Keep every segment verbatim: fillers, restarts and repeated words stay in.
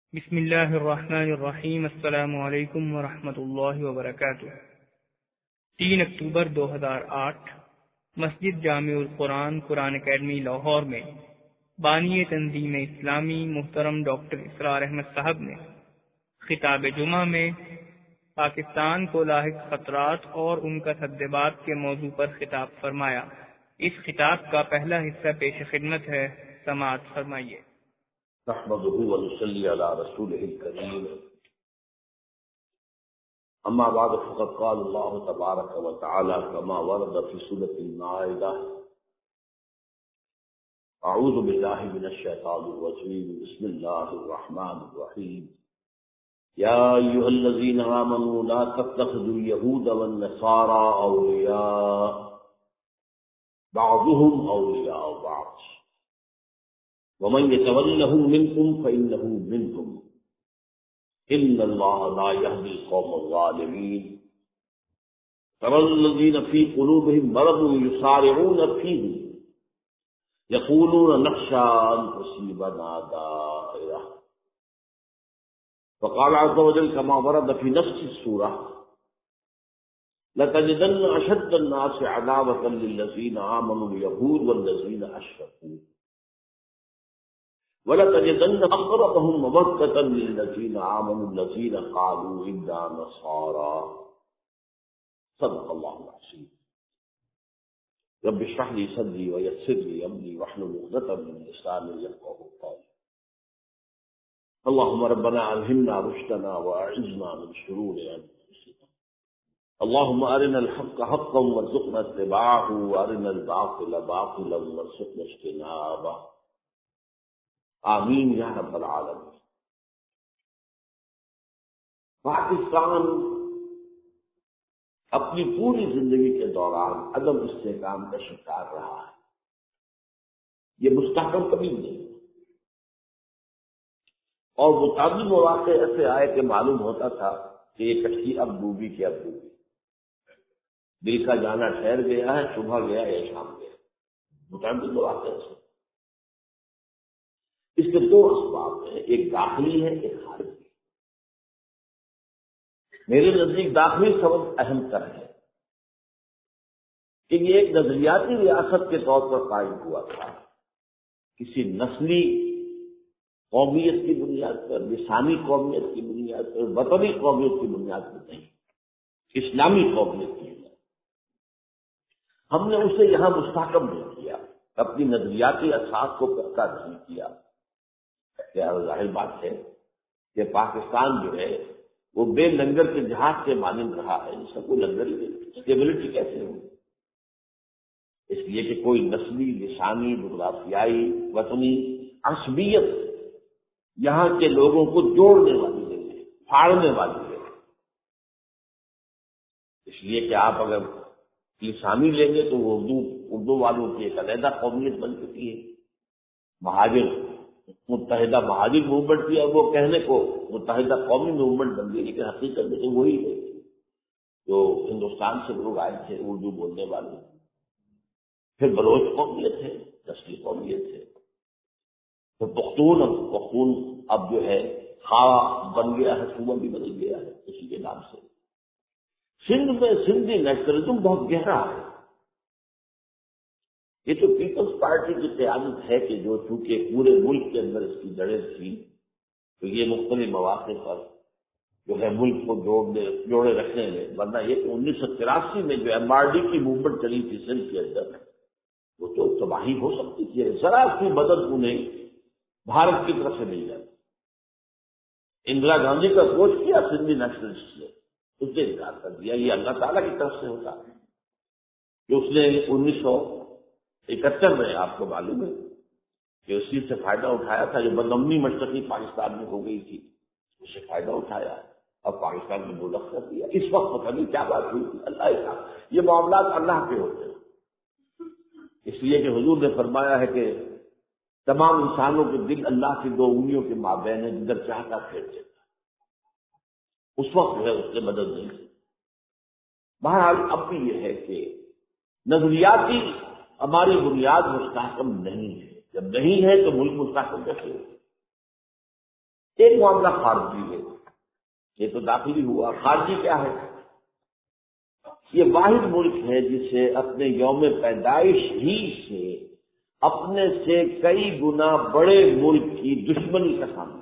بسم اللہ الرحمن الرحیم۔ السلام علیکم ورحمۃ اللہ وبرکاتہ۔ تین اکتوبر دو ہزار آٹھ، مسجد جامع القرآن قرآن اکیڈمی لاہور میں بانی تنظیم اسلامی محترم ڈاکٹر اسرار احمد صاحب نے خطاب جمعہ میں پاکستان کو لاحق خطرات اور ان کا سدبات کے موضوع پر خطاب فرمایا۔ اس خطاب کا پہلا حصہ پیش خدمت ہے، سماعت فرمائیے۔ نحمده ونصلي على رسوله الكريم، اما بعد فقد قال الله تبارك وتعالى كما ورد في سورة المائدة: اعوذ بالله من الشيطان الرجيم، بسم الله الرحمن الرحيم، يا ايها الذين آمنوا لا تتخذوا اليهود والنصارى اولياء بعضهم اولياء بعض ومن يتولهم منكم فإنه منهم إن الله لا يهدي القوم الظالمين ترى الذين في قلوبهم مرض يسارعون فيه يقولون نخشى أن تصيبنا دائرة. فقال عز وجل كما ورد في نفس السورة: لتجدن أشد الناس عداوة للذين آمنوا اليهود والذين أشركوا وَلَتَجِدَنَّ أَقْرَبَهُم مَّوَدَّةً لِّلَّذِينَ آمَنُوا الَّذِينَ قَالُوا إِنَّا نَصَارَىٰ. صدق اللہ العظیم. رب اشرح لي صدري ويسر لي أمري واحلل عقدة من لساني يفقهوا قولي. اللهم ربنا ألهمنا رشدنا وأعذنا من شرور أنفسنا. اللهم أرنا الحق حقا وارزقنا اتباعه وأرنا الباطل باطلا وارزقنا اجتنابه. آمین یا رب العالمین. پاکستان اپنی پوری زندگی کے دوران عدم استحکام کا شکار رہا ہے. یہ مستحکم کبھی نہیں، اور متعدد مواقع ایسے آئے کہ معلوم ہوتا تھا کہ یہ کشتی اب ڈوبی کہ اب ڈوبی. دل کا جانا ٹھہر گیا ہے، صبح گیا یا شام گیا. متعدد مواقع ایسے. اس کے دو اسباب ہیں، ایک داخلی ہے، ایک خارجی. میرے نزدیک داخلی سبب اہم تر ہے کہ یہ ایک نظریاتی ریاست کے طور پر قائم ہوا تھا، کسی نسلی قومیت کی بنیاد پر، لسانی قومیت کی بنیاد پر، وطنی قومیت کی بنیاد پر نہیں، اسلامی قومیت کی بنیاد. ہم نے اسے یہاں مستحکم نہیں کیا، اپنی نظریاتی اساس کو پختہ نہیں کیا. ظاہر بات ہے کہ پاکستان جو ہے وہ بے لنگر کے جہاز کے مانند رہا ہے. اس کا کوئی لنگر ہی نہیں، اسٹیبلٹی کیسے ہو؟ اس لیے کہ کوئی نسلی، لسانی، جغرافیائی، وطنی عصبیت یہاں کے لوگوں کو جوڑنے والی نہیں ہے، پھاڑنے والی ہے. اس لیے کہ آپ اگر لسانی لیں گے تو وہ اردو اردو والوں کی ایک علیحدہ قومیت بن چکی ہے. مہاجر متحدہ مہاجر موومنٹ کیا، وہ کہنے کو متحدہ قومی موومنٹ بن گئی، لیکن حقیقت میں تو وہی ہے جو ہندوستان سے لوگ آئے تھے اردو بولنے والے. پھر بلوچ قومیت ہے، نسلی قومیت ہے. پھر پختون پختون اب جو ہے خواہ بن گیا ہے، صوبہ بھی بدل گیا ہے اسی کے نام سے. سندھ میں سندھی نیشنلزم بہت گہرا ہے. یہ تو پیپلز پارٹی کی قیادت ہے کہ جو چونکہ پورے ملک کے اندر اس کی جڑیں تھیں، تو یہ مختلف مواقع پر جو ہے ملک کو جوڑنے جوڑے رکھنے میں. ورنہ یہ کہ انیس سو تراسی میں جو ایم آر ڈی کی موومنٹ چلی تھی سندھ کے اندر، وہ تو تباہی ہو سکتی تھی. ذرا سی مدد انہیں بھارت کی طرف سے مل جاتی. اندرا گاندھی کا کوچ کیا سندھی نیشنلسٹ نے، اس نے انکار کر دیا. یہ اللہ تعالیٰ کی طرف سے ہوتا ہے کہ اس نے انیس سو اکہتر میں آپ کو معلوم ہے کہ اس چیز سے فائدہ اٹھایا تھا جو بدامنی مشرقی پاکستان میں ہو گئی تھی، اس سے فائدہ اٹھایا اور پاکستان میں دو لفظ کر دیا. اس وقت پتہ نہیں کیا بات ہوئی تھی، اللہ کا. یہ معاملات اللہ کے ہوتے ہیں. اس لیے کہ حضور نے فرمایا ہے کہ تمام انسانوں کے دل اللہ کی دو انگلیوں کے مابین ہیں، جدھر چاہتا پھیر دیتا. اس وقت جو ہے اس سے مدد نہیں. بہرحال اب بھی یہ ہے کہ نظریاتی ہماری بنیاد مستحکم نہیں ہے. جب نہیں ہے تو ملک مستحکم کیسے ہو؟ ایک معاملہ خارجی ہے، یہ تو داخلی ہوا. خارجی کیا ہے؟ یہ واحد ملک ہے جسے اپنے یوم پیدائش ہی سے اپنے سے کئی گنا بڑے ملک کی دشمنی کا سامنا.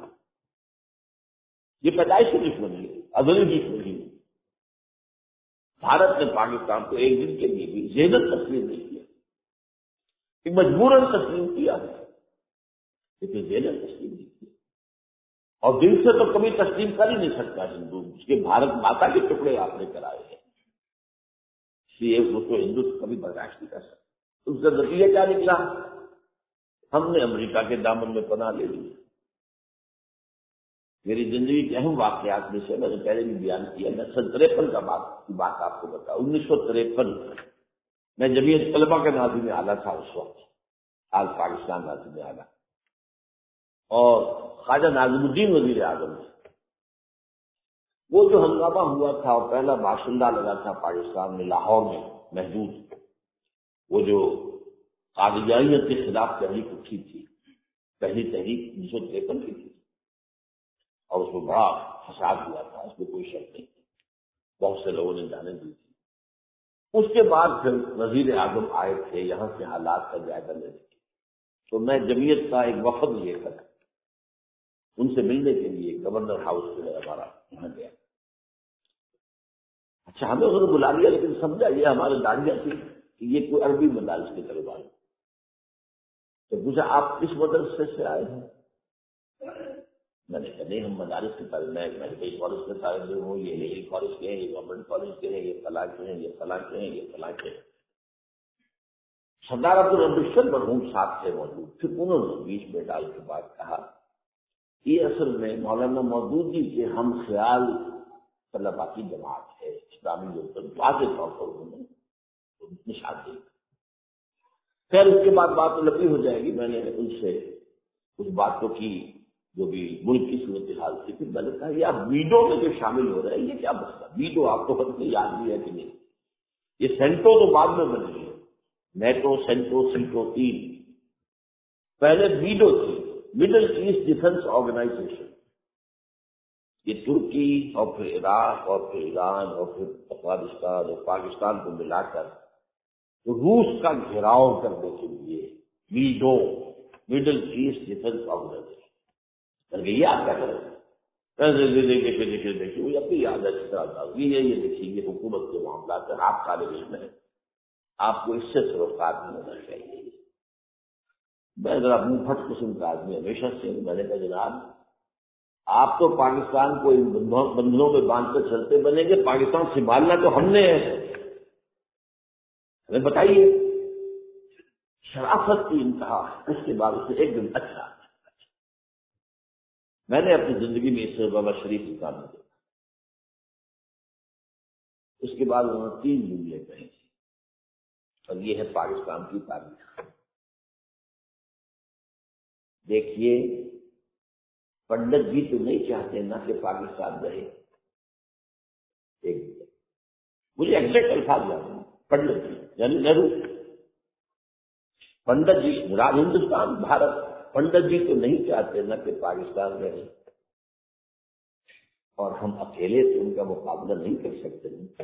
یہ پیدائش کی دشمنی ہے، ازلی دشمنی ہے. بھارت نے پاکستان کو ایک دن کے لیے بھی زینت تسلیم نہیں کیا، کہ مجبوراً تسلیم کیا ہے، لیکن زینت تسلیم نہیں کیا. اور دل سے تو کبھی تسلیم کر ہی نہیں سکتا ہندو، اس کے بھارت ماتا کے ٹکڑے آپ نے کرائے ہیں، اس لیے وہ تو ہندو کبھی برداشت نہیں کر سکتا. اس کا نتیجہ کیا نکلا؟ ہم نے امریکہ کے دامن میں پناہ لے لی. میری زندگی کے اہم واقعات میں سے میں نے پہلے بھی بیان کیا، میں سن تریپن کا بات کی بات آپ کو بتا. انیس سو تریپن میں جمعیت طلبہ کے ناظم اعلیٰ تھا اس وقت، آج پاکستان ناظم اعلیٰ، اور خواجہ ناظم الدین وزیر اعظم تھے. وہ جو ہنگامہ ہوا تھا اور پہلا باشندہ لگا تھا پاکستان میں لاہور میں محدود، وہ جو قادیانیت کے خلاف تحریک اٹھی تھی، پہلی تحریک انیس سو تریپن کی تھی، اور اس میں بڑا فساد ہوا تھا، اس میں کوئی شک نہیں، بہت سے لوگوں نے جانیں دی تھی. اس کے بعد پھر وزیر اعظم آئے تھے یہاں کے حالات کا جائزہ لینے کے، تو میں جمعیت کا ایک وفد لے کر ان سے ملنے کے لیے گورنر ہاؤس جو ہے ہمارا وہاں گیا. اچھا ہمیں انہوں نے بلا لیا، لیکن سمجھا یہ ہمارے داڑیاں تھی کہ یہ کوئی عربی مدارس کے طلبا ہے. تو پوچھا آپ کس مدرسے سے آئے ہیں؟ میں نے کہا نہیں ہم مدارس کے طالب، میں میڈیکل کالج کے طالب ہوں، یہ لیڈی کالج کے ہیں، یہ گورنمنٹ کالج کے ہیں، یہ فلاں کے ہیں، یہ فلاں کے ہیں، یہ فلاں کے ہیں. سردار عبدالرحمن مرحوم صاحب تھے موجود. پھر انہوں نے بیچ میں ڈال کے بات کہا، یہ اصل میں مولانا مودودی کے ہم خیال طلبا کی جماعت ہے اسلامی جماعت، واضح طور پر انہوں نے نشان دیا. خیر اس کے بعد بات لمبی ہو جائے گی. میں نے ان سے اس باتوں کی جو بھی ملک کی صورتحال تھی، پھر میں نے کہا یہ آپ ویڈو میں جو شامل ہو رہے ہیں یہ کیا مسئلہ؟ ویڈو آپ کو پتہ یاد بھی ہے کہ نہیں؟ یہ سینٹو تو بعد میں بنی ہے، نیٹو سینٹو سینٹو تین، پہلے ویڈو تھی، مڈل ایسٹ ڈیفنس آرگنائزیشن. یہ ترکی اور پھر عراق اور پھر ایران اور پھر افغانستان اور پاکستان کو ملا کر روس کا گھیراؤ کرنے کے لیے ویڈو، مڈل ایسٹ ڈیفنس آرگنائزیشن کر گئی. آپ کیا کریں دیکھیے دیکھیے دیکھیے وہ اپنی یاد ہے یہ دیکھیے یہ حکومت کے معاملات ہیں، آپ طالب علم ہیں، آپ کو اس سے سروکار نہیں ہونا چاہیے. میں ذرا منہ پھٹ قسم کا آدمی ہمیشہ سے، میں نے کہا جناب آپ تو پاکستان کو ان بندھنوں میں باندھ کر چلتے بنیں گے، پاکستان سنبھالنا تو ہم نے ہے، ہمیں بتائیے. شرافت کی انتہا ہے. اس کے بعد اسے ایک دن اچھا میں نے اپنی زندگی میں اس سے بابا شریف کی کام دیکھا. اس کے بعد انہوں نے تین جملے کہے تھے، اور یہ ہے پاکستان کی تاریخ. دیکھیے پنڈت جی تو نہیں چاہتے نا کہ پاکستان رہے. ایک مجھے ایگزیکٹ الفاظ یاد ہے، پنڈت جی یعنی نہرو، پنڈت جی مراد ہندوستان بھارت، پنڈت جی تو نہیں چاہتے نا کہ پاکستان رہے، اور ہم اکیلے تو ان کا مقابلہ نہیں کر سکتے.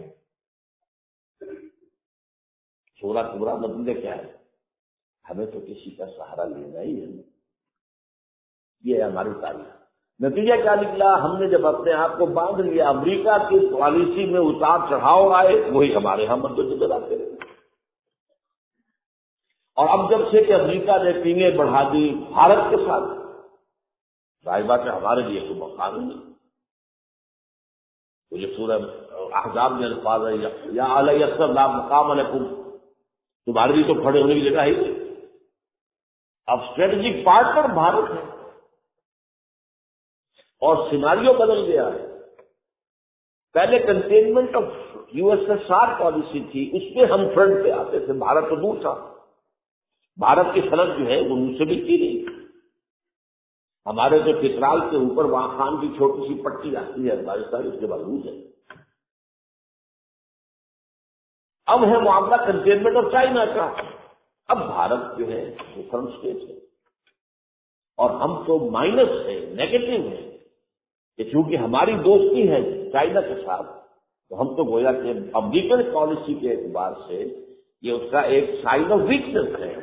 چھوڑا چھوڑا مطلب کیا ہے؟ ہمیں تو کسی کا سہارا لینا ہی ہے. یہ ہے ہماری تاریخ. نتیجہ کیا نکلا؟ ہم نے جب اپنے آپ کو باندھ لیا، امریکہ کی پالیسی میں اتار چڑھاؤ آئے، وہی ہمارے ہم مدد آتے رہے. اور اب جب سے کہ امریکہ نے پینگیں بڑھا دی بھارت کے ساتھ، ظاہر بات ہے ہمارے لیے تو مقام نہیں. تو یہ سورہ احزاب میں الفاظ ہے، یا علیہ السلام لا مقام لکم، تمہارے لیے تو کھڑے ہونے کی جگہ ہی نہیں. اب اسٹریٹجک پارٹنر بھارت ہے اور سیناریو بدل گیا ہے. پہلے containment of U S S R policy تھی، اس پہ ہم فرنٹ پہ آتے تھے، بھارت تو دور تھا. بھارت کی سڑک جو ہے وہ مجھ سے ملتی نہیں. ہمارے جو چترال کے اوپر وہاں خان کی چھوٹی سی پٹی آتی ہے پاکستان، اس کے باوجود ہے. اب ہے معاملہ کنٹینمنٹ آف چائنا کا. اب بھارت جو ہے وہ فرنٹ اسٹیٹ ہے، اور ہم تو مائنس ہے، نیگیٹو ہے. کہ چونکہ ہماری دوستی ہے چائنا کے ساتھ، تو ہم تو گویا کہ امریکن پالیسی کے اعتبار سے یہ اس کا ایک سائن آف ویکنس ہے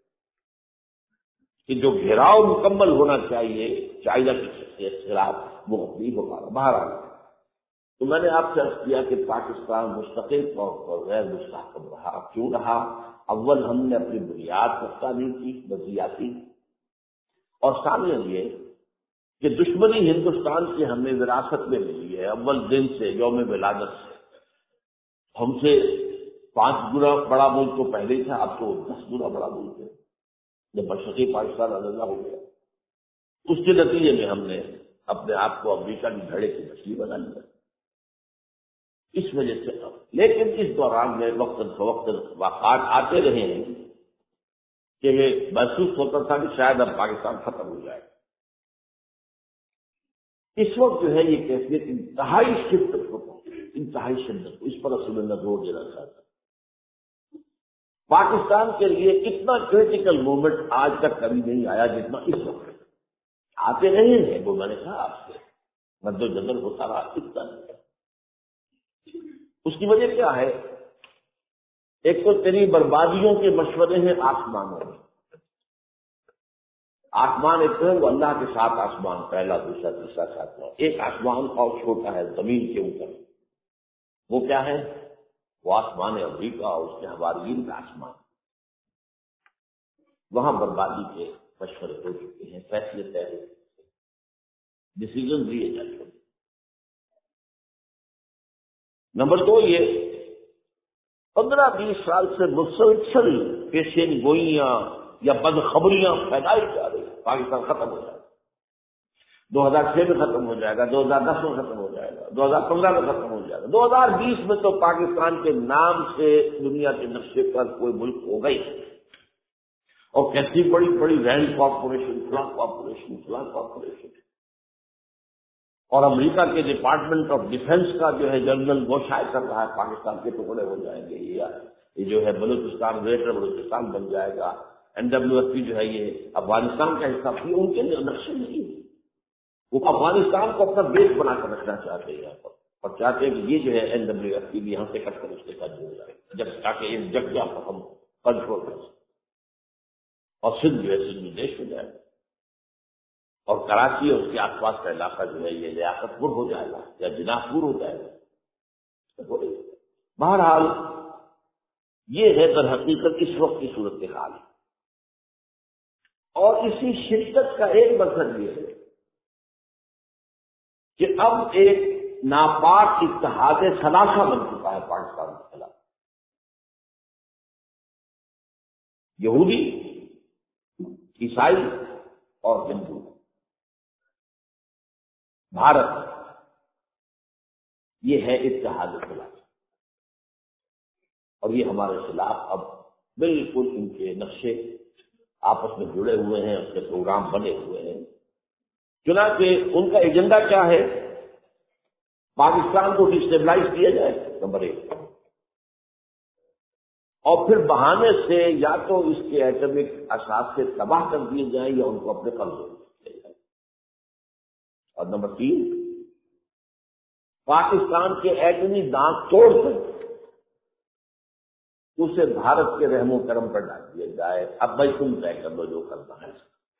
کہ جو گھیراؤ مکمل ہونا چاہیے چائنا کے خلاف وہ نہیں ہو پا رہا باہر آ رہا۔ تو میں نے آپ سے عرض کیا کہ پاکستان مستقل طور پر غیر مستحکم رہا، کیوں رہا؟ اول ہم نے اپنی بنیاد پختہ نہیں کی وضعیاتی، اور ثانیاً یہ کہ دشمنی ہندوستان کی ہمیں وراثت میں ملی ہے اول دن سے، یوم ولادت سے۔ ہم سے پانچ گنا بڑا ملک تو پہلے ہی تھا، اب تو دس گنا بڑا ملک ہے جب مشرقی پاکستان علیحدہ ہو گیا۔ اس کے نتیجے میں ہم نے اپنے آپ کو امریکہ کی گھڑے کی مچھلی بنا لیا اس وجہ سے۔ لیکن اس دوران میں وقتاً فوقتاً واقعات آتے رہے ہیں کہ محسوس ہوتا تھا کہ شاید اب پاکستان ختم ہو جائے۔ اس وقت جو ہے یہ کیفیت انتہائی شدت کو انتہائی شدت اس پر اصل میں زور دینا چاہتا ہوں۔ پاکستان کے لیے اتنا کریٹیکل مومنٹ آج تک کبھی نہیں آیا جتنا اس وقت آتے رہے ہیں، وہ میں نے کہا آپ سے مد و جدل ہوتا رہا، اتنا نہیں۔ اس کی وجہ کیا ہے؟ ایک تو تیری بربادیوں کے مشورے ہیں آسمانوں میں۔ آسمان ایک تو ہے وہ اللہ کے ساتھ آسمان، پہلا دوسرا تیسرا چوتھا، ایک آسمان اور چھوٹا ہے زمین کے اوپر، وہ کیا ہے؟ وہ آسمان امریکہ اور اس کے حواریین کا آسمان۔ وہاں بربادی کے مشورے ہو چکے ہیں، فیصلے طے ہو چکے ہیں، ڈسیزن لیے جا چکے۔ نمبر دو، یہ پندرہ بیس سال سے مسلسل پیشین گوئیاں یا بدخبریاں پھیلائی جا رہی ہیں پاکستان ختم ہو جائے گا، دو ہزار چھ میں ختم ہو جائے گا، دو ہزار دس میں ختم ہو جائے گا، دو ہزار پندرہ میں ختم ہو جائے گا، دو ہزار بیس میں تو پاکستان کے نام سے دنیا کے نقشے پر کوئی ملک ہو گئی، اور کیسی بڑی بڑی رینڈ کارپوریشن، فلاں کارپوریشن، فلاں کارپوریشن، اور امریکہ کے ڈپارٹمنٹ آف ڈیفنس کا جو ہے جنرل وہ شائع کر رہا ہے پاکستان کے ٹکڑے ہو جائیں گے، یہ جو ہے بلوچستان گریٹر بلوچستان بن جائے گا، این ڈبلیو ایف پی جو ہے یہ افغانستان کا حصہ تھی، ان کے نقشے نہیں، وہ افغانستان کو اپنا بیس بنا کر رکھنا چاہتے ہیں یہاں پر، اور چاہتے ہیں کہ یہ جو ہے این ڈبلیو ایف پی بھی یہاں سے کٹ کر اس کے ساتھ جڑ جائے جب تاکہ اس جگہ پر ہم کنٹرول کر سکیں، اور سندھ جو ہے سندھ دیش ہو جائے گا، اور کراچی اور اس کے آس پاس کا علاقہ جو ہے یہ لیاقت پور ہو جائے گا یا جناح پور ہو جائے گا۔ بہرحال یہ ہے در حقیقت اس وقت کی صورت حال ہے، اور اسی شدت کا ایک مقصد یہ ہے کہ اب ایک ناپاک اتحاد ثلاثہ بن چکا ہے پاکستان کے خلاف، یہودی، عیسائی اور ہندو، بھارت، یہ ہے اتحاد خلاف، اور یہ ہمارے خلاف اب بالکل ان کے نقشے آپس میں جڑے ہوئے ہیں، اس کے پروگرام بنے ہوئے ہیں۔ چنانچہ ان کا ایجنڈا کیا ہے؟ پاکستان کو ڈسٹیبلائز کیا جائے نمبر ایک، اور پھر بہانے سے یا تو اس کے ایٹمک اثاثے تباہ کر دیے جائیں یا ان کو اپنے قبضے میں کیا جائے، اور نمبر تین، پاکستان کے ایٹمی دانت توڑ کر اسے بھارت کے رحم و کرم پر ڈال دیا جائے، اب بھائی تم طے کر لو جو کرنا ہے،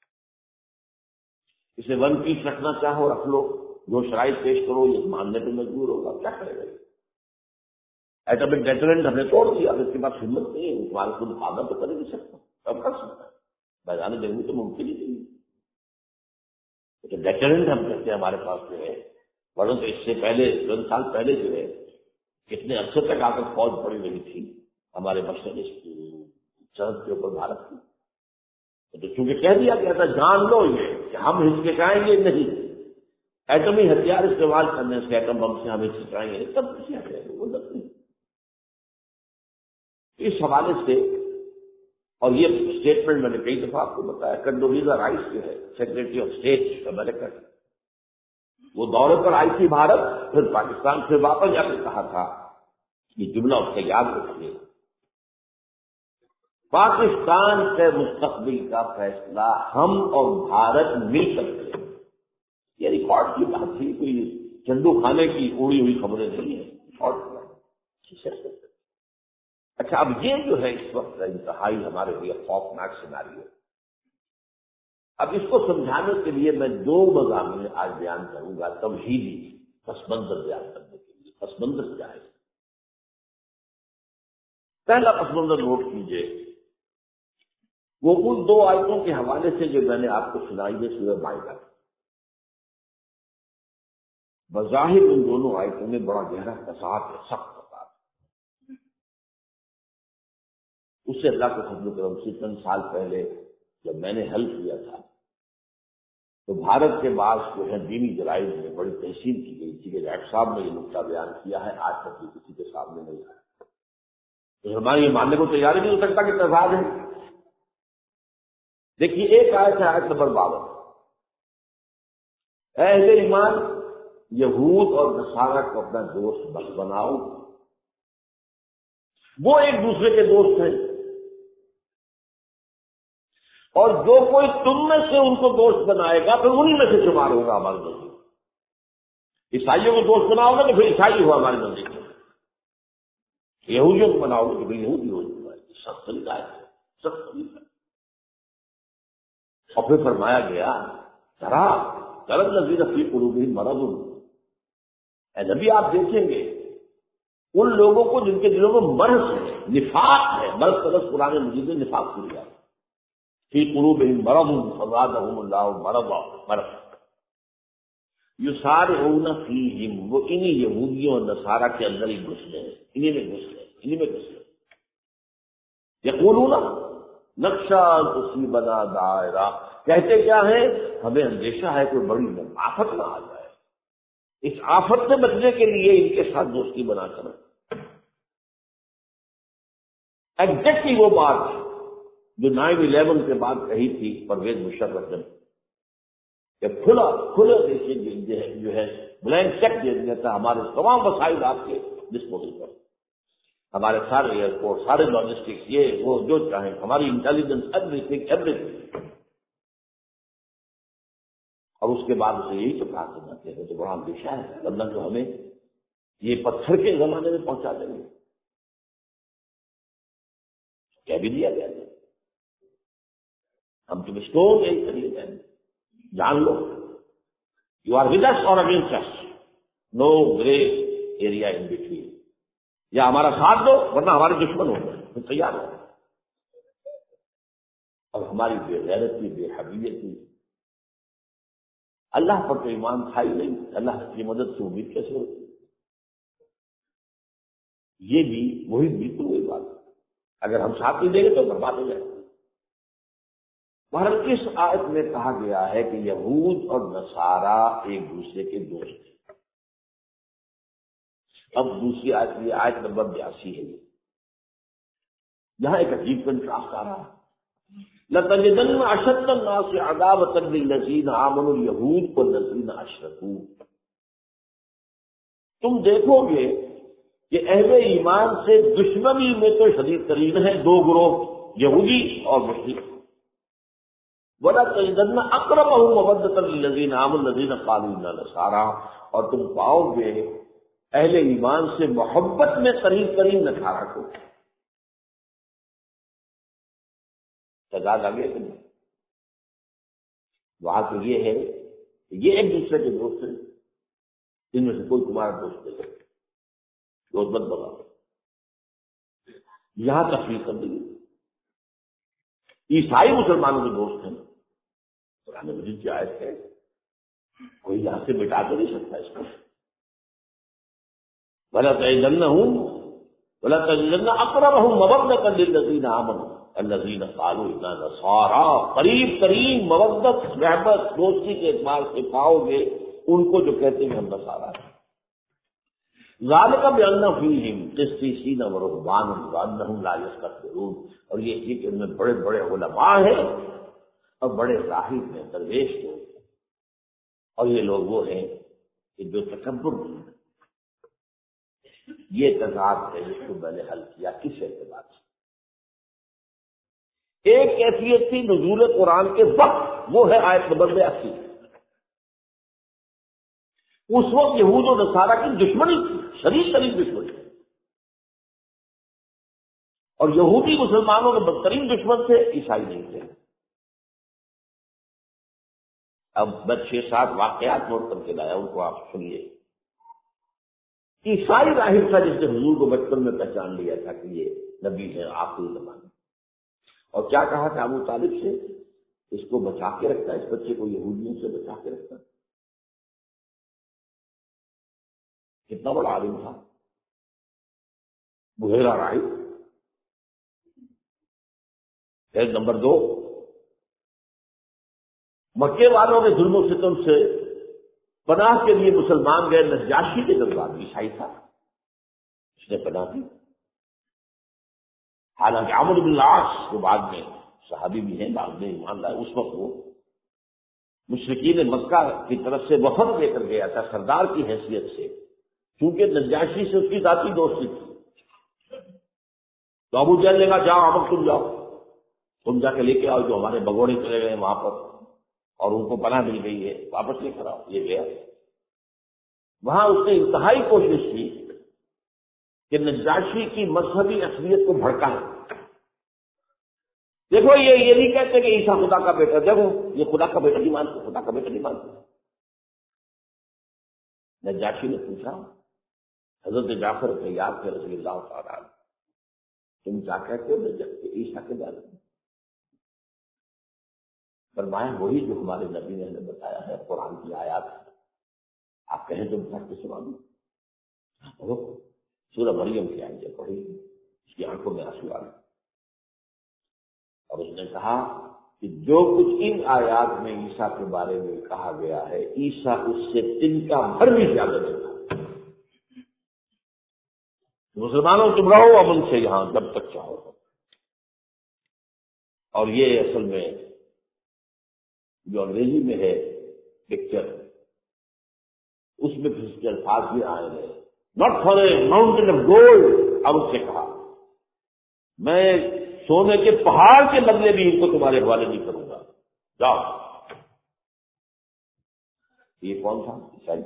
اسے ون پیس رکھنا چاہو رکھ لو، جو شرائط پیش کرو یہ ماننے پہ مجبور ہوگا، کیا کرے گا؟ ایٹمک ڈیٹرنٹ ہم نے توڑ دیا، اب اس کے بعد ہمت نہیں ہے، تمہارے خود آگا تو کر نہیں سکتا، اب کر سکتا ہے میدان جنگ میں تو ممکن ہی نہیں، تو ڈیٹرنٹ ہم کہتے ہیں ہمارے پاس جو ہے، ورنہ تو اس سے پہلے چند سال پہلے جو ہے کتنے عرصے تک آ کر فوج پڑی رہی تھی ہمارے مشرقی سرحد کے اوپر بھارت کی، تو چونکہ کہہ دیا گیا تھا جان لو یہ کہ ہم ہچکچائیں گے نہیں، ایٹمی ہتھیار استعمال کرنے سے، ایٹم بم سے ہم ہچکچائیں گے تب کسی وہ نہیں۔ اس حوالے سے، اور یہ اسٹیٹمنٹ میں نے کئی دفعہ آپ کو بتایا، کنڈولیزا رائس جو ہے سیکرٹری آف اسٹیٹ امریکہ کی، وہ دورے پر آئی تھی بھارت، پھر پاکستان سے واپس جا کے کہا تھا، یہ جملہ اس سے یاد رکھیے، پاکستان کے مستقبل کا فیصلہ ہم اور بھارت مل کر کریں، یہ ریکارڈ کی بات تھی، کوئی چندو کھانے کی اڑی ہوئی خبریں نہیں ہیں. اور اچھا اب یہ جو ہے اس وقت انتہائی ہمارے لیے خوفناک سیناریو ہے. اب اس کو سمجھانے کے لیے میں دو مضامین آج بیان کروں گا تمہیدی، پس منظر بیان کرنے کے لیے. پس منظر کیا ہے؟ پہلا پس منظر نوٹ کیجئے، وہ ان دو آیتوں کے حوالے سے جو میں نے آپ کو سنائی ہے سورہ مائدہ. بظاہر ان دونوں آیتوں میں بڑا گہرا فساد ہے، سخت فساد. اس سے اللہ کے فضل و کرم سے چند سال پہلے جب میں نے حل کیا تھا تو بھارت کے بعض جو ہے دینی جرائد میں بڑی تحسین کی گئی تھی کہ ڈاکٹر صاحب نے یہ نقطہ بیان کیا ہے، آج تک یہ کسی کے سامنے نہیں آیا. تو ہمارے یہ ماننے کو تیار ہی نہیں ہو سکتا کہ تضاد ہے. دیکھیے ایک آیت ہے، آیت نمبر باون، اے اہل ایمان یہود اور نصارہ کو اپنا دوست مت بناؤ، وہ ایک دوسرے کے دوست ہیں، اور جو کوئی تم میں سے ان کو دوست بنائے گا پھر انہی میں سے شمار ہوگا ہمارے نزدیک. عیسائیوں کو دوست بناؤ گے تو پھر عیسائی ہوا ہمارے نزدیک، یہودیوں کو بناؤ گے تو پھر یہودی ہو جائے. سخت طریقہ ہے، سخت طریقہ. اور پھر فرمایا گیا ترا ترى الذين في قلوبهم مرض، اے نبی آپ دیکھیں گے ان لوگوں کو جن کے دلوں میں مرض ہے، نفاق ہے. مرض کا لفظ قرآن مجید میں نفاق کی گیا، فی قلوبہم مرض فزادہم اللہ مرضا. مرض یسارعون فیہم، وہ انہی یہودیوں اور نصارہ کے اندر ہی گھس گئے، انہی میں گھس گئے، انہی میں گھس گئے. یقولون نخشی ان تصیبنا دائرہ، کہتے کیا ہے؟ ہمیں اندیشہ ہے کوئی بڑی آفت نہ آ جائے. اس آفت سے بچنے کے لیے ان کے ساتھ دوستی بنا کر ایگزیکٹلی وہ بات جو نائن الیون کے بعد کہی تھی پرویز مشرف نے کہ کھلا کھلا دیکھیے جو ہے بلینک چیک دے دیا تھا، ہمارے تمام وسائل آپ کے ڈسپوزل پر، ہمارے سارے ایئرپورٹ، سارے لاجسٹکس، یہ وہ جو چاہیں، ہماری intelligence, everything everything. اور اس کے بعد اسے یہی تو کہا کرنا ہے تو بڑا اندیشہ ہے، ورنہ تو ہمیں یہ پتھر کے زمانے میں پہنچا دیں گے. کہہ بھی دیا گیا ہے ہم تم اسٹون یہی کریے جائیں، جان لو you are with us or against us, no grey area in between, یا ہمارا ساتھ دو ورنہ ہمارے دشمن ہو گئے، ہم تیار ہو. اور ہماری بے غیرتی، بے حمیتی، اللہ پر تو ایمان تھا ہی نہیں، اللہ کی مدد سے امید کیسے ہوتی؟ یہ بھی وہی بالکل وہی بات ہے، اگر ہم ساتھ نہیں دیں گے تو برباد ہو جائے گا. بہرحال اس آیت میں کہا گیا ہے کہ یہود اور نصارہ ایک دوسرے کے دوست ہیں. اب دوسری آیت یہ آیت نمبر بیاسی ہے، یہاں ایک عجیب کنٹراسٹ آ رہا ہے. لَتَجِدَنَّ أَشَدَّ النَّاسِ عَدَاوَةً لِلَّذِينَ آمَنُوا الْيَهُودَ وَالَّذِينَ أَشْرَكُوا، تم دیکھو گے کہ اہل ایمان سے دشمنی میں تو شدید ترین ہے دو گروہ، یہودی اور مشرک. وَلَتَجِدَنَّ أَقْرَبَهُم مَوَدَّةً لِلَّذِينَ آمَنُوا الَّذِينَ قَالُوا إِنَّا نَصَارَىٰ، اور تم پاؤ گے اہل ایمان سے محبت میں قریب ترین نصارہ کو. تضاد آگے کہ نہیں؟ وہاں تو یہ ہے کہ یہ ایک دوسرے کے دوست ہیں، ان میں سے کوئی تمہارا دوست نہیں، دوست مت بناؤ. یہاں تفریق کر دی. عیسائی مسلمانوں کے دوست ہیں، قرآن مجید کی آیت ہے، کوئی یہاں سے مٹا تو نہیں سکتا اس کو. وَلَتَجِدَنَّهُمْ وَلَتَجِدَنَّ أَقْرَبَهُم مَّوَدَّةً لِلَّذِينَ آمَنُوا الَّذِينَ قَالُوا إِنَّا نَصَارَىٰ، قریب ترین مودت، محبت، دوستی کے اعتبار سے پاؤ گے ان کو جو کہتے ہیں ہم نصارہ ہیں. ذَلِكَ بِأَنَّ فِيهِمْ قِسِّيسِينَ وَرُهْبَانًا وَأَنَّهُمْ لَا يَسْتَكْبِرُونَ، اور یہ کہ ان میں بڑے بڑے علماء ہیں اور بڑے راہب ہیں، درویش ہیں، اور یہ لوگ وہ ہیں کہ جو تکبر نہیں. یہ تضاد ہے جس کو میں نے حل کیا کس اعتبار سے. ایک کیفیت تھی نزول قرآن کے وقت، وہ ہے آیت نمبر بیاسی. اس وقت یہود و نصارہ کی دشمنی تھی، شدید ترین دشمنی، اور یہودی مسلمانوں کے بدترین دشمن تھے، عیسائی نہیں تھے۔ اب میں چھ سات واقعات نوٹ کر کے لایا، ان کو آپ سنیے۔ عیسائی راہب تھا جس نے حضور کو بچپن میں پہچان لیا تھا کہ یہ نبی ہے آخری زمانے، اور کیا کہا تھا ابو طالب سے، اس کو بچا کے رکھتا، اس بچے کو یہودیوں سے بچا کے رکھتا۔ کتنا بڑا عالم تھا بحیرہ راہب۔ پھر نمبر دو، مکے والوں نے ظلم و ستم سے پناہ کے لیے مسلمان گئے، نجاشی کے دربار میں، عیسائی تھا، اس نے پناہ دی۔ حالانکہ عمرو بن العاص جو بعد میں صحابی بھی ہیں، بعد میں ایمان لائے، اس وقت وہ مشرکین مکہ کی طرف سے وفد لے کر گیا تھا سردار کی حیثیت سے، کیونکہ نجاشی سے اس کی ذاتی دوستی تھی۔ تو ابو جہل نے کہا جاؤ اب تم جاؤ، تم جا کے لے کے آؤ جو ہمارے بگوڑے چلے گئے وہاں پر اور ان کو پناہ مل گئی ہے، واپس لے کر آؤ۔ یہ گیا، وہاں اس نے انتہائی کوشش کی کہ نجاشی کی مذہبی عصبیت کو بھڑکائیں۔ دیکھو یہ یہ نہیں کہتے کہ عیسیٰ خدا کا بیٹا، دیکھو یہ خدا کا بیٹا نہیں مانتے، خدا کا بیٹا نہیں مانتے۔ نجاشی نے پوچھا، حضرت جعفر طیار کے رضی اللہ تعالیٰ عنہ، تم کیا کہتے ہو عیسیٰ کے بارے میں؟ فرمایا وہی جو ہمارے نبی نے ہمیں بتایا ہے، قرآن کی آیات ہے، آپ کہیں تو پڑھ کے سنا دوں۔ سورہ مریم کی آیتیں پڑھی، اس کی آنکھوں میں آنسو آ گئے، اور اس نے کہا کہ جو کچھ ان آیات میں عیسیٰ کے بارے میں کہا گیا ہے، عیسیٰ اس سے تنکا بھر بھی زیادہ نہیں تھا۔ مسلمانوں تم رہو امن سے یہاں جب تک چاہو، اور یہ اصل میں جو انگریزی میں ہے پکچر، اس میں پھر اس کے الفاظ بھی آئے ہیں، not for a mountain of gold, اب اس سے کہا میں سونے کے پہاڑ کے بدلے بھی ان کو تمہارے حوالے نہیں کروں گا، جاؤ۔ یہ کون تھا؟ عیسائی۔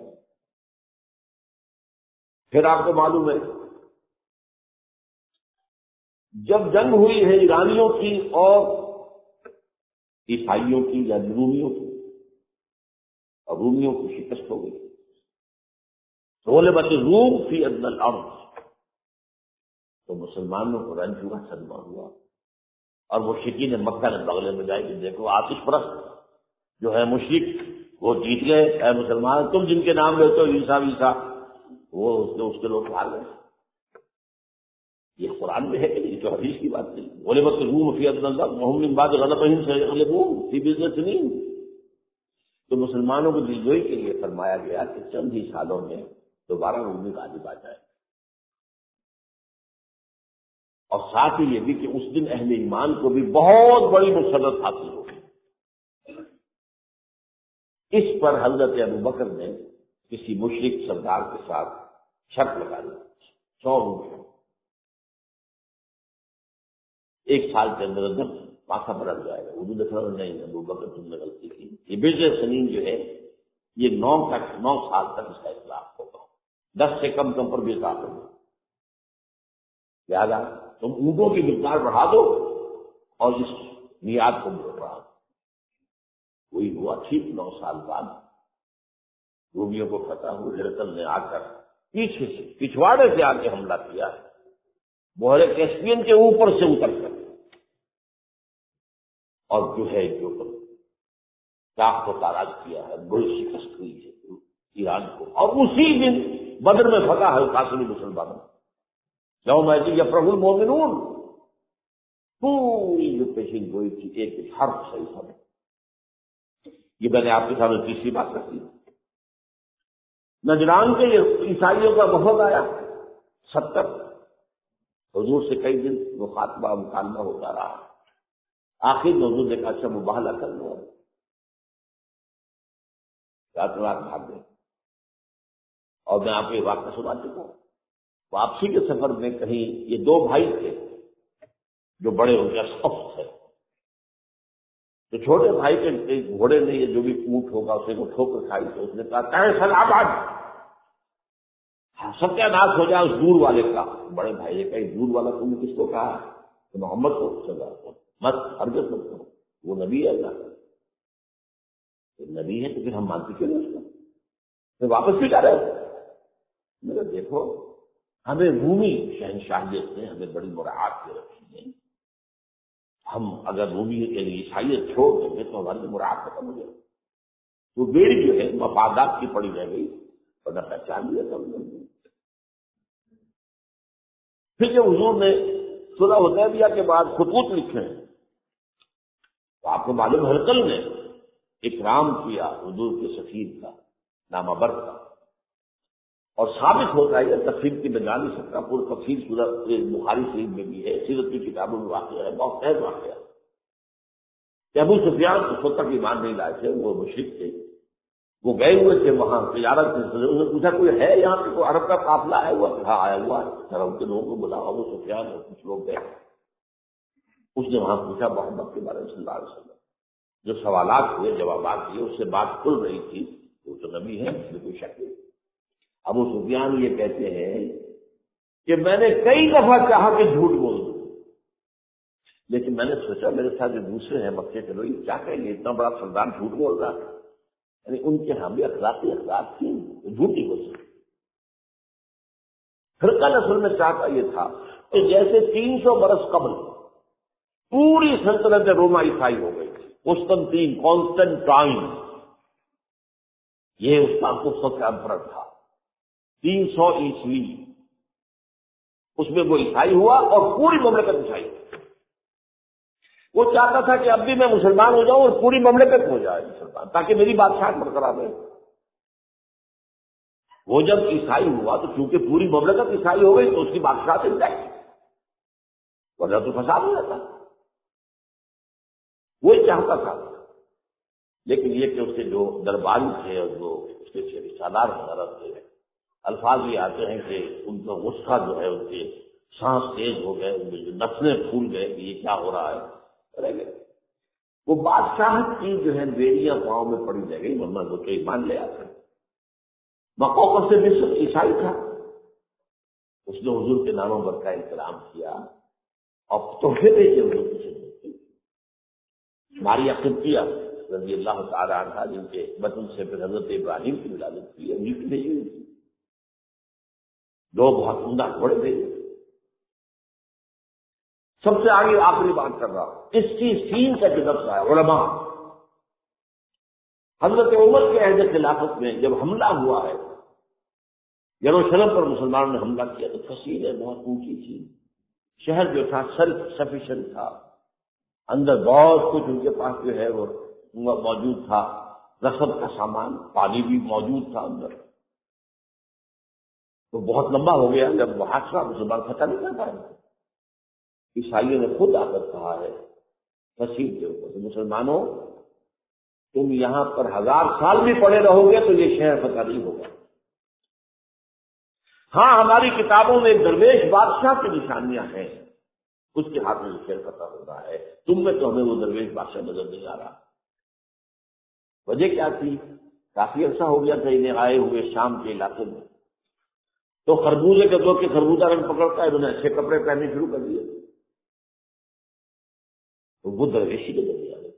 پھر آپ کو معلوم ہے جب جنگ ہوئی ہے ایرانیوں کی اور عیسائیوں کی یا رومیوں کی، اور رومیوں کی شکست ہو گئی، غلبت الروم فی ادنی الارض، تو مسلمانوں کو رنج ہوا، صدمہ ہوا، اور مشرکین مکہ نے بغلے میں جائے کہ دیکھو آتش پرست جو ہے مشرک وہ جیت گئے، اے مسلمان تم جن کے نام لیتے ہو عیسیٰ عیسیٰ، وہ اس کے اس کے لوگ ہار گئے۔ یہ قرآن میں ہے کہ یہ تو حدیث کی بات نہیں۔ غلبت الروم فی ادنی الارض وهم من بعد غلبهم سيغلبون فی بضع سنین، تو مسلمانوں کو دلجوئی کے لیے فرمایا گیا کہ چند ہی سالوں میں دوبارہ رومی غالب آ جائے، اور ساتھ ہی یہ بھی کہ اس دن اہل ایمان کو بھی بہت بڑی مسرت حاصل ہوگی۔ اس پر حضرت ابوبکر نے کسی مشرک سردار کے ساتھ شرط لگا دی، سو روپے ایک سال کے اندر اندر پاسا پلٹ جائے گا۔ اردو دکھا نہیں ابوبکر تم نے غلطی کی، یہ بیجے سنین جو ہے یہ نو تک نو سال تک اس کا اطلاق ہوگا، دس سے کم کم پر بھی اطلاق ہوگا، لہٰذا تم اونٹوں کی مقدار بڑھا دو اور اس میعاد کو بڑھا دو۔ وہی ہوا، ٹھیک نو سال بعد رومیوں کو فتح ہوئی، ہرقل نے آ کر پیچھے سے پچھواڑے سے آ کے حملہ کیا، بحر کیسپیئن کے اوپر سے اتر کر، اور جو ہے جو طاق کو تاراج کیا ہے، بڑی شکست ہوئی ہے ایران کو، اور اسی دن بدر میں فتح ہے قاسمی مسلمانوں، یوم یفرح المؤمنون، پوری جو پیشن گوئی کی ایک حرف صحیح ہے۔ یہ میں نے آپ کے سامنے تیسری بات رکھی۔ نجران کے عیسائیوں کا وفد آیا ستر، حضور سے کئی دن مخاطبہ مکالمہ ہوتا رہا، آخر میں حضور نے کہا اچھا مباہلہ کر لو، رات رات بھاگ گئے، اور میں آپ کو یہ واقعہ سنا چکا ہوں۔ واپسی کے سفر میں کہیں یہ دو بھائی تھے جو بڑے ان کے سخت تھے، تو چھوٹے بھائی کے گھوڑے نے یہ جو بھی اونٹ ہوگا اسے کو ٹھوکر کھائی تو اس نے کہا کہیں سلام آج ستیہ ناش ہو جائے اس دور والے کا. بڑے بھائی نے کہا دور والا تم نے کس کو کہا؟ تو محمد کو سزا مت ہرگز مت کرو، وہ نبی ہے اللہ کا. نبی ہے تو پھر ہم مانتے کیوں نہیں اس کو؟ پھر واپس بھی کر رہے ہو. میرا دیکھو ہمیں رومی شہنشاہیت نے ہمیں بڑی مراعات کے رکھی ہے. ہم اگر رومی کے لیے عیسائیت چھوڑ دیں گے تو ہماری مراعات ختم ہو جائے. وہ بیڑی جو ہے مفادات کی پڑی رہ گئی ورنہ پہچان لیا تھا. پھر جب حضور نے صلح حدیبیہ کے بعد خطوط لکھے ہیں تو آپ کو معلوم ہرقل نے اکرام کیا حضور کے سفیر کا نامہ بر کا، اور ثابت ہوتا ہے تفصیل کی میں جان نہیں سکتا، پورا تفصیل صورت بخاری شریف میں بھی ہے، سیرت کی کتابوں میں واقع ہے، بہت اہم واقعہ ہے کہ ابو سفیان اس وقت تک ایمان نہیں لائے تھے، وہ مشرک تھے، وہ گئے ہوئے تھے وہاں تجارت سے. انہوں نے پوچھا کوئی ہے یہاں پہ کوئی عرب کا قافلہ آیا ہوا؟ کہا آیا ہوا ہے. عرب کے لوگوں کو بلا ابو سفیان اور کچھ لوگ گئے. اس نے وہاں پوچھا محمد کے بارے میں صلی اللہ علیہ وسلم، جو سوالات ہوئے جوابات دیے اس سے بات کھل رہی تھی. وہ تو نبی ہے اس میں کوئی شک نہیں. ابو سفیان یہ کہتے ہیں کہ میں نے کئی دفعہ چاہا کہ جھوٹ بول دوں، لیکن میں نے سوچا میرے ساتھ جو دوسرے ہیں مکے کے لوگ یہ کیا کہیں گے، اتنا بڑا سردار جھوٹ بول رہا ہے. یعنی ان کے ہاں بھی اخلاقی اخلاق تھی، جھوٹ نہیں بول سکتے. فرقہ نسل میں چاہتا یہ تھا کہ جیسے تین سو برس قبل پوری سلطنت روما عیسائی ہو گئی تھی، قسطنطین کانسٹنٹائن یہ اس کا قدس کا امپرر تھا، تین سو عیسوی اس میں وہ عیسائی ہوا اور پوری مملکت عیسائی ہوئی. وہ چاہتا تھا کہ اب بھی میں مسلمان ہو جاؤں اور پوری مملکت ہو جائے مسلمان تاکہ میری بادشاہت برقرار رہے. وہ جب عیسائی ہوا تو چونکہ پوری مملکت عیسائی ہو گئی تو اس کی بادشاہت مل جائے گی ورنہ تو فساد ہو جاتا. وہی چاہتا تھا. لیکن یہ کہ اس کے جو درباری تھے اور جو اس کے رشتہ دار وغیرہ تھے الفاظ یہ آتے ہیں کہ ان کا غصہ جو ہے ان کے سانس تیز ہو گئے، ان کے جو نسلیں پھول گئے کہ یہ کیا ہو رہا ہے رہ گئے. وہ بادشاہت کی جو ہے بیڑیاں پاؤں میں پڑی رہ گئی ورنہ وہ تو ایمان لے آتے. مقوقس سے مصر عیسائی تھا، اس نے حضور کے ناموں پر کا احترام کیا اور تحفے بھیجے حضور کی خدمت کی. ماریا قبطیہ رضی اللہ تعالی عنہا جن کے بطن سے پھر حضرت ابراہیم کی ولادت کی انہیں کی بھیجی ہوئی تھی. دو بہت عمدہ گھوڑے بھیجے. سب سے آگے آخری بات کر رہا ہوں، اس کی سین کا جو لفظ ہے علماء. حضرت عمر کے عہد خلافت میں جب حملہ ہوا ہے یروشلم پر مسلمانوں نے حملہ کیا تو فصیلیں بہت اونچی تھی، شہر جو تھا سیلف سفیشینٹ تھا، اندر بہت کچھ ان کے پاس جو ہے وہ موجود تھا، رسد کا سامان، پانی بھی موجود تھا اندر. تو بہت لمبا ہو گیا جب حادثہ مسلمان فتح نہیں کر پائے. عیسائیوں نے خود آ کر کہا ہے فصیل کے اوپر مسلمانوں تم یہاں پر ہزار سال بھی پڑے رہو گے تو یہ شہر فتح نہیں ہوگا. ہاں ہماری کتابوں میں درویش بادشاہ کی نشانیاں ہیں، اس کے ہاتھ میں شہر فتح ہو رہا ہے، تم میں تو ہمیں وہ درویش بادشاہ نظر نہیں آ رہا. وجہ کیا تھی؟ کافی عرصہ ہو گیا تھا انہیں آئے ہوئے شام کے علاقے میں، تو خربوزے کے دور کے خربوزہ رنگ پکڑتا ہے، انہوں نے اچھے کپڑے پہننے شروع کر دیے تو وہ درویشی کے ذریعے آ گئے.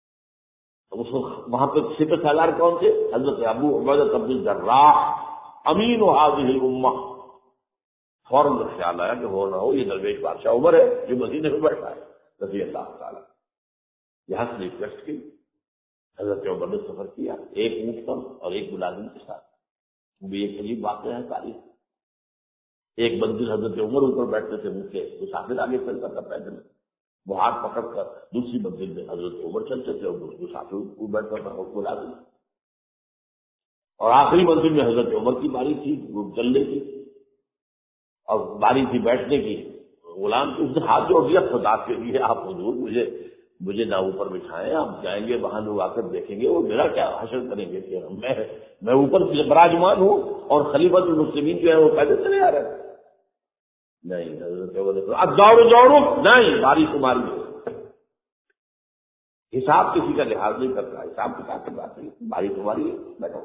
وہاں پہ سپہ سالار کون تھے؟ حضرت ابو عبیدہ بن الجراح امین و هذه الامہ. فوراً خیال آیا کہ ہو نہ ہو یہ درویش بادشاہ عمر ہے جو مدینے میں بیٹھا ہے رضی اللہ تعالیٰ. یہاں سے ریکویسٹ کی، حضرت عمر نے سفر کیا ایک اونٹ پر اور ایک ملازم کے ساتھ. وہ بھی ایک عجیب واقعہ ہے تاریخ. ایک منزل حضرت عمر اوپر بیٹھتے تھے ان کے مسافر آگے چلتا تھا پیدل، وہ ہاتھ پکڑ کر دوسری منزل میں حضرت عمر چلتے تھے اور مسافر اوپر بیٹھتا تھا اور ملازم. اور آخری منزل میں حضرت عمر کی باری تھی، وہ چلنے کی اور باری تھی بیٹھنے کی. غلام اس نے ہاتھ جوڑ دیا خدا کے لیے آپ حضور مجھے مجھے نہ اوپر بٹھائیں، آپ جائیں گے وہاں لوگ آ کر دیکھیں گے وہ میرا کیا حشر کریں گے کہ میں میں اوپر براجمان ہوں اور خلیفۃ المسلمین جو ہے وہ پیدل چلے آ رہے ہیں. نہیں حضرت عمر اب دوڑو دوڑو نہیں، باری تمہاری ہے. حساب کسی کا لحاظ نہیں کرتا، حساب کتاب کی بات نہیں، باری تمہاری بیٹھو۔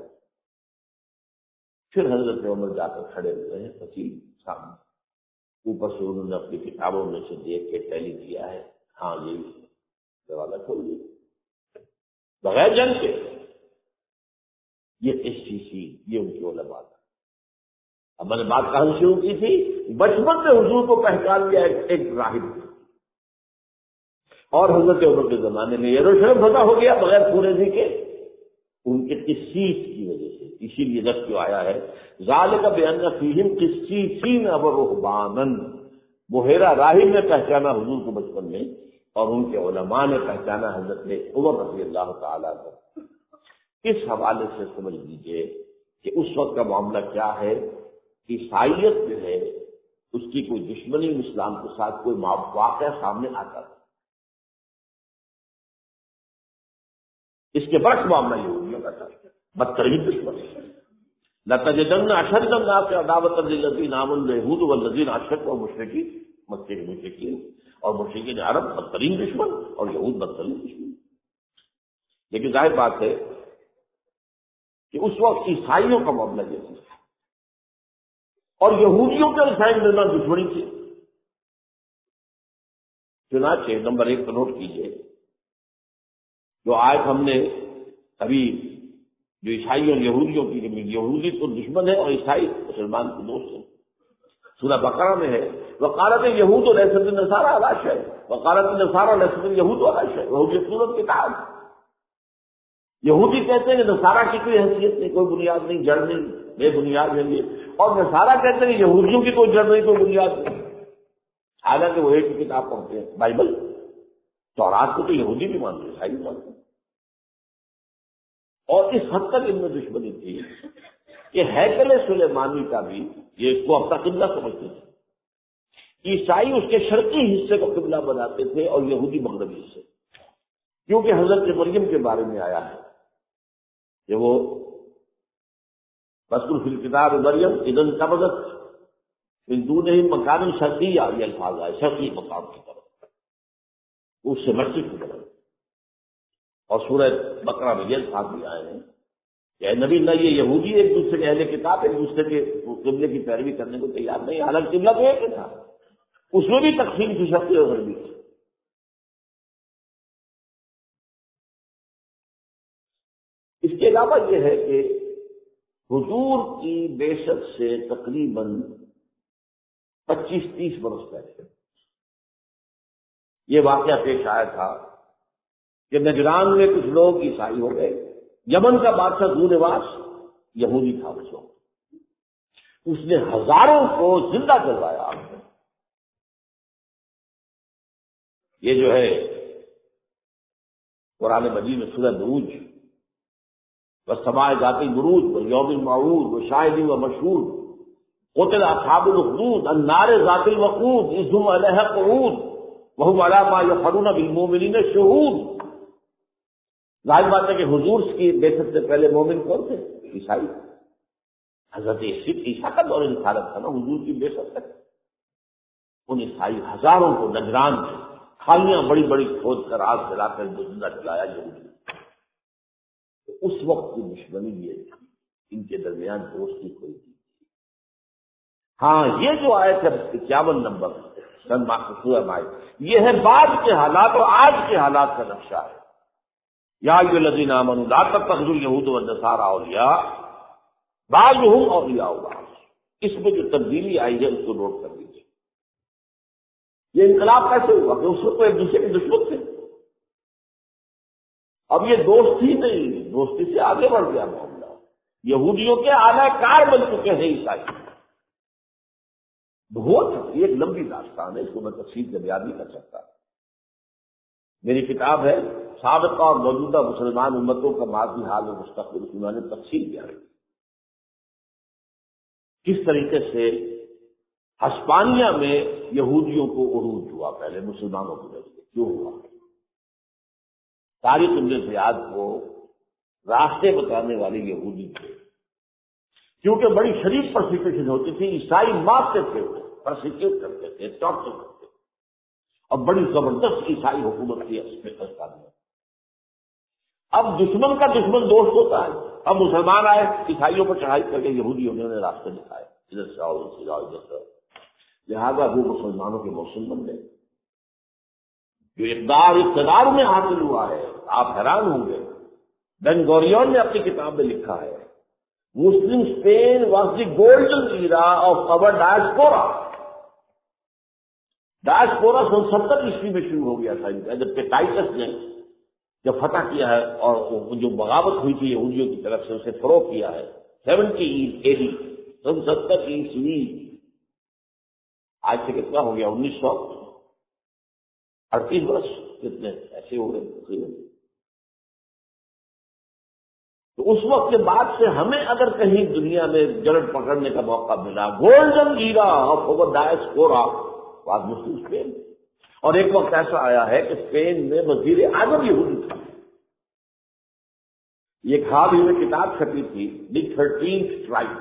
پھر حضرت عمر جا کر کھڑے ہوئے ہیں وکیل سامنے، اوپر سے انہوں نے اپنی کتابوں میں سے دیکھ کے ٹیلی کیا ہے، ہاں یہی دروازہ کھول دیا بغیر جنگ کے۔ یہ قسطی سی، یہ ان کی علماء تھا۔ اب میں نے بات کہاں شروع کی تھی، بچپن میں حضور کو پہچان لیا ایک راہب، اور حضرت عمر کے زمانے میں یروشلم فتح ہو گیا بغیر پورے دن کے، ان کے قسیس کی وجہ سے۔ اسی لیے لفظ جو آیا ہے ذالک بان فیہم قسیسین ورہبانا، بحیرہ راہب نے پہچانا حضور کو بچپن میں، اور ان کے علماء نے پہچانا حضرت عمر رضی اللہ تعالیٰ کو۔ اس حوالے سے سمجھ لیجیے کہ اس وقت کا معاملہ کیا ہے، عیسائیت جو ہے اس کی کوئی دشمنی اسلام کے ساتھ کوئی واقعہ سامنے آتا ہے، اس کے برعکس معاملہ یہودیوں کا تھا، بدترین دشمن۔ لَتَجِدَنَّ أَشَدَّ النَّاسِ عَدَاوَةً لِلَّذِينَ آمَنُوا الْيَهُودُ وَالَّذِينَ أَشْرَكُوا وَالْمُشْرِكِينَ، مکے کے مشرکین اور مشرکین عرب بدترین دشمن، اور یہود بدترین دشمن۔ لیکن ظاہر بات ہے کہ اس وقت عیسائیوں کا معاملہ یہ تھا، اور یہودیوں کے عیسائی ملنا دشمنی تھی۔ چنانچہ نمبر ایک کو نوٹ کیجئے، جو آج ہم نے ابھی جو عیسائی اور یہودیوں کی، یہودی تو دشمن ہے اور عیسائی مسلمان کے دوست ہیں، سورہ بقرہ میں ہے وقالت اليهود ليست النصارى على شيء وقالت النصارى ليست اليهود على شيء وهم يتلون الكتاب۔ یہودی کہتے ہیں کہ نصارہ کی کوئی حیثیت نہیں، کوئی بنیاد نہیں، جڑ نہیں، بے بنیاد ہے یہ، اور نصارہ کہتے ہیں کہ یہودیوں کی کوئی جڑ نہیں، کوئی بنیاد نہیں، حالانکہ وہ ایک ہی کتاب پڑھتے ہیں بائبل۔ تورات کو تو یہودی بھی مانتے ہیں، عیسائی بھی مانتے ہیں، اور اس حد تک ان میں دشمنی تھی کہ ہیکل سلیمانی کا بھی یہ اس کو اپنا قبلہ سمجھتے تھے۔ عیسائی اس کے شرقی حصے کو قبلہ بناتے تھے اور یہودی مغربی حصے، کیونکہ حضرت مریم کے بارے میں آیا ہے کہ وہ فَاذْكُرْ فِي الْكِتَابِ مریم اِذْ انتبذت مِن دُونِهِمْ مَكَانًا شَرْقِيًّا، یہ الفاظ آئے شرقی مقام کی طرف، اس سے مسجد کی طرف۔ اور سورہ بقرہ میں یہ الفاظ بھی آئے ہیں کہ اے نبی، نہ یہ یہودی ایک دوسرے کے اہل کتاب ایک دوسرے کے قبلے کی پیروی کرنے کو تیار نہیں، حالانکہ قبلہ تو ایک ہی تھا، اس میں بھی تقسیم تھی شرقی اور غربی کی۔ اس کے علاوہ یہ ہے کہ حضور کی بعثت سے تقریباً پچیس تیس برس پہلے یہ واقعہ پیش آیا تھا کہ نجران میں کچھ لوگ عیسائی ہو گئے۔ یمن کا بادشاہ ذو نواس یہودی تھا اس وقت، اس نے ہزاروں کو زندہ کروایا۔ یہ جو ہے قرآن مجید میں سورہ بروج والسماء ذات البروج واليوم الموعود وشاہد ومشہود قتل اصحاب الاخدود النار ذات الوقود اذ هم علیہا قعود وهم علی ما یفعلون بالمؤمنین شہود۔ ظاہر بات ہے کہ حضور کی بعثت سے پہلے مومن کون تھے؟ عیسائی۔ حضرت عیسیٰ کا دور رسالت تھا نا حضور کی بعثت تک، ان عیسائی ہزاروں کو نجران میں کھالیاں بڑی بڑی کھود کر آگ جلا کر زندہ جلایا یہودی۔ تو اس وقت کی دشمنی یہ تھی، ان کے درمیان دوستی کوئی تھی۔ ہاں یہ جو آیت ہے اکیاون نمبر سن سورہ مائدہ، یہ ہے بعد کے حالات اور آج کے حالات کا نقشہ ہے۔ یا ایھا الذین آمنوا لا تتخذوا اليهود والنصارى اولیاء بعضهم اولیاء بعض۔ اس میں جو تبدیلی آئی ہے اس کو نوٹ کر لیجیے۔ یہ انقلاب کیسے ہوا کہ اس وقت تو ایک دوسرے کے دشمن تھے، اب یہ دوستی نہیں، دوستی سے آگے بڑھ گیا معاملہ، یہودیوں کے اعلی کار بن چکے ہیں عیسائی۔ بہت ایک لمبی داستان ہے، اس کو میں تفصیل سے بیان نہیں کر سکتا۔ میری کتاب ہے سابقہ اور موجودہ مسلمان امتوں کا ماضی حال و مستقبل، اس میں نے تفصیل بیان کی کس طریقے سے ہسپانیہ میں یہودیوں کو عروج ہوا، پہلے مسلمانوں کی وجہ سے کیوں ہوا۔ تاریخ ابن زیاد کو راستے بتانے والے یہودی تھے، کیونکہ بڑی شدید پرسیکیوشن ہوتی تھی، عیسائی مارتے تھے، پرسیکیوٹ کرتے تھے، ٹارچر کرتے تھے، اور بڑی زبردست عیسائی حکومت تھی اس میں ہسپانیہ۔ اب دشمن کا دشمن دوست ہوتا ہے. اب مسلمان آئے, عیسائیوں پر چڑھائی کر کے یہودیوں نے راستے دکھائے, ادھر سے آؤ ادھر سے جاؤ ادھر سے. لہٰذا وہ مسلمانوں کے موسم بن گئے. جو اقدار اقتدار میں حاصل ہوا ہے, آپ حیران ہوں گے. بین گوریون نے اپنی کتاب میں لکھا ہے, Muslim Spain was the golden era of our diaspora. Diaspora سن ستر عیسوی میں شروع ہو گیا تھا ان کا, جبکہ ٹائٹس نے جب فتح کیا ہے اور جو بغاوت ہوئی تھی یہودیوں کی طرف سے اسے فروغ کیا ہے سیونٹی ایڈی سن ستر عیسوی. آج سے کتنا ہو گیا, انیس سو اڑتیس برس کتنے ایسے ہو گئے. تو اس وقت کے بعد سے ہمیں اگر کہیں دنیا میں جڑ پکڑنے کا موقع ملا, golden era of our diaspora was Muslim Spain. اور ایک وقت ایسا آیا ہے کہ اسپین میں وزیر اعظم یہودی تھا. یہ حال ہی میں کتاب چھپی تھی, دی تھرٹینتھ ٹرائب,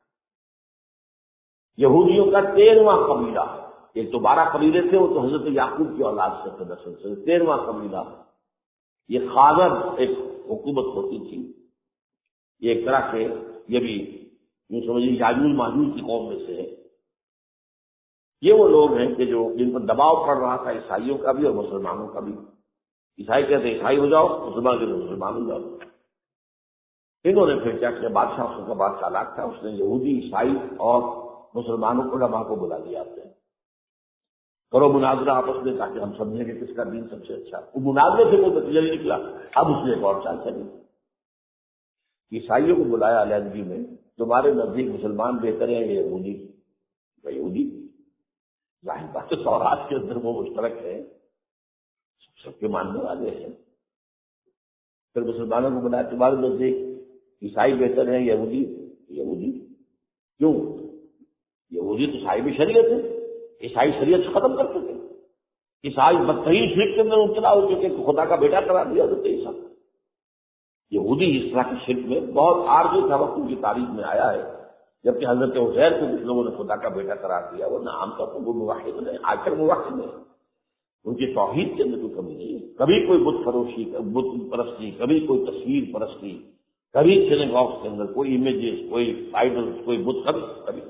یہودیوں کا تیرواں قبیلہ. ایک تو بارہ قبیلے تھے, وہ تو حضرت یعقوب کی اولاد سے تھے نسل سے. تیرواں قبیلہ یہ خاضر ایک حکومت ہوتی تھی. یہ ایک طرح سے یہ بھی یوں سمجھیے یاجوج ماجوج کی قوم میں سے ہے. یہ وہ لوگ ہیں کہ جو جن پر دباؤ پڑ رہا تھا عیسائیوں کا بھی اور مسلمانوں کا بھی. عیسائی کہتے ہیں عیسائی ہو جاؤ, مسلمان کہتے ہیں مسلمان ہو جاؤ. انہوں نے پھر کیا کیا, بادشاہ اس کا بات چالاک تھا, اس نے یہودی عیسائی اور مسلمانوں کو علماء کو بلا لیا. آپ نے کرو مناظرہ آپس میں تاکہ ہم سمجھیں کہ کس کا دین سب سے اچھا. وہ مناظرے سے کوئی نتیجہ نہیں نکلا. اب اس نے ایک اور چال چلی, عیسائیوں کو بلایا علیحدگی میں, تمہارے نزدیک مسلمان بہتر ہیں یا یہودی؟ یہودی ظاہر بات ہے, تورات کے اندر وہ مشترک ہے, سب کے ماننے والے ہیں. پھر مسلمانوں کو بلایا, تمہارے نزدیک عیسائی بہتر ہیں یہودی؟ یہودی کیوں؟ یہودی تو صاحب شریعت ہے, عیسائی شریعت ختم کر چکے. عیسائی بدترین شرک کے اندر مبتلا ہو چکے, خدا کا بیٹا کرا دیا حضرت عیسیٰ. یہودی اس طرح کے شرک میں بہت عارضی تھا, وقت کی تاریخ میں آیا ہے, جبکہ حضرت عزیر کو کچھ لوگوں نے خدا کا بیٹا قرار دیا. وہ نہ عام طور پر وہ موحد نہیں, آخر موحد نہیں, ان کی توحید کے اندر کوئی کمی نہیں ہے. کبھی کوئی بت فروشی, بت پرستی, کبھی کوئی تصویر پرستی, کبھی سینیگاگز کے اندر کوئی امیجز, کوئی آئیڈل, کوئی بت, کبھی کبھی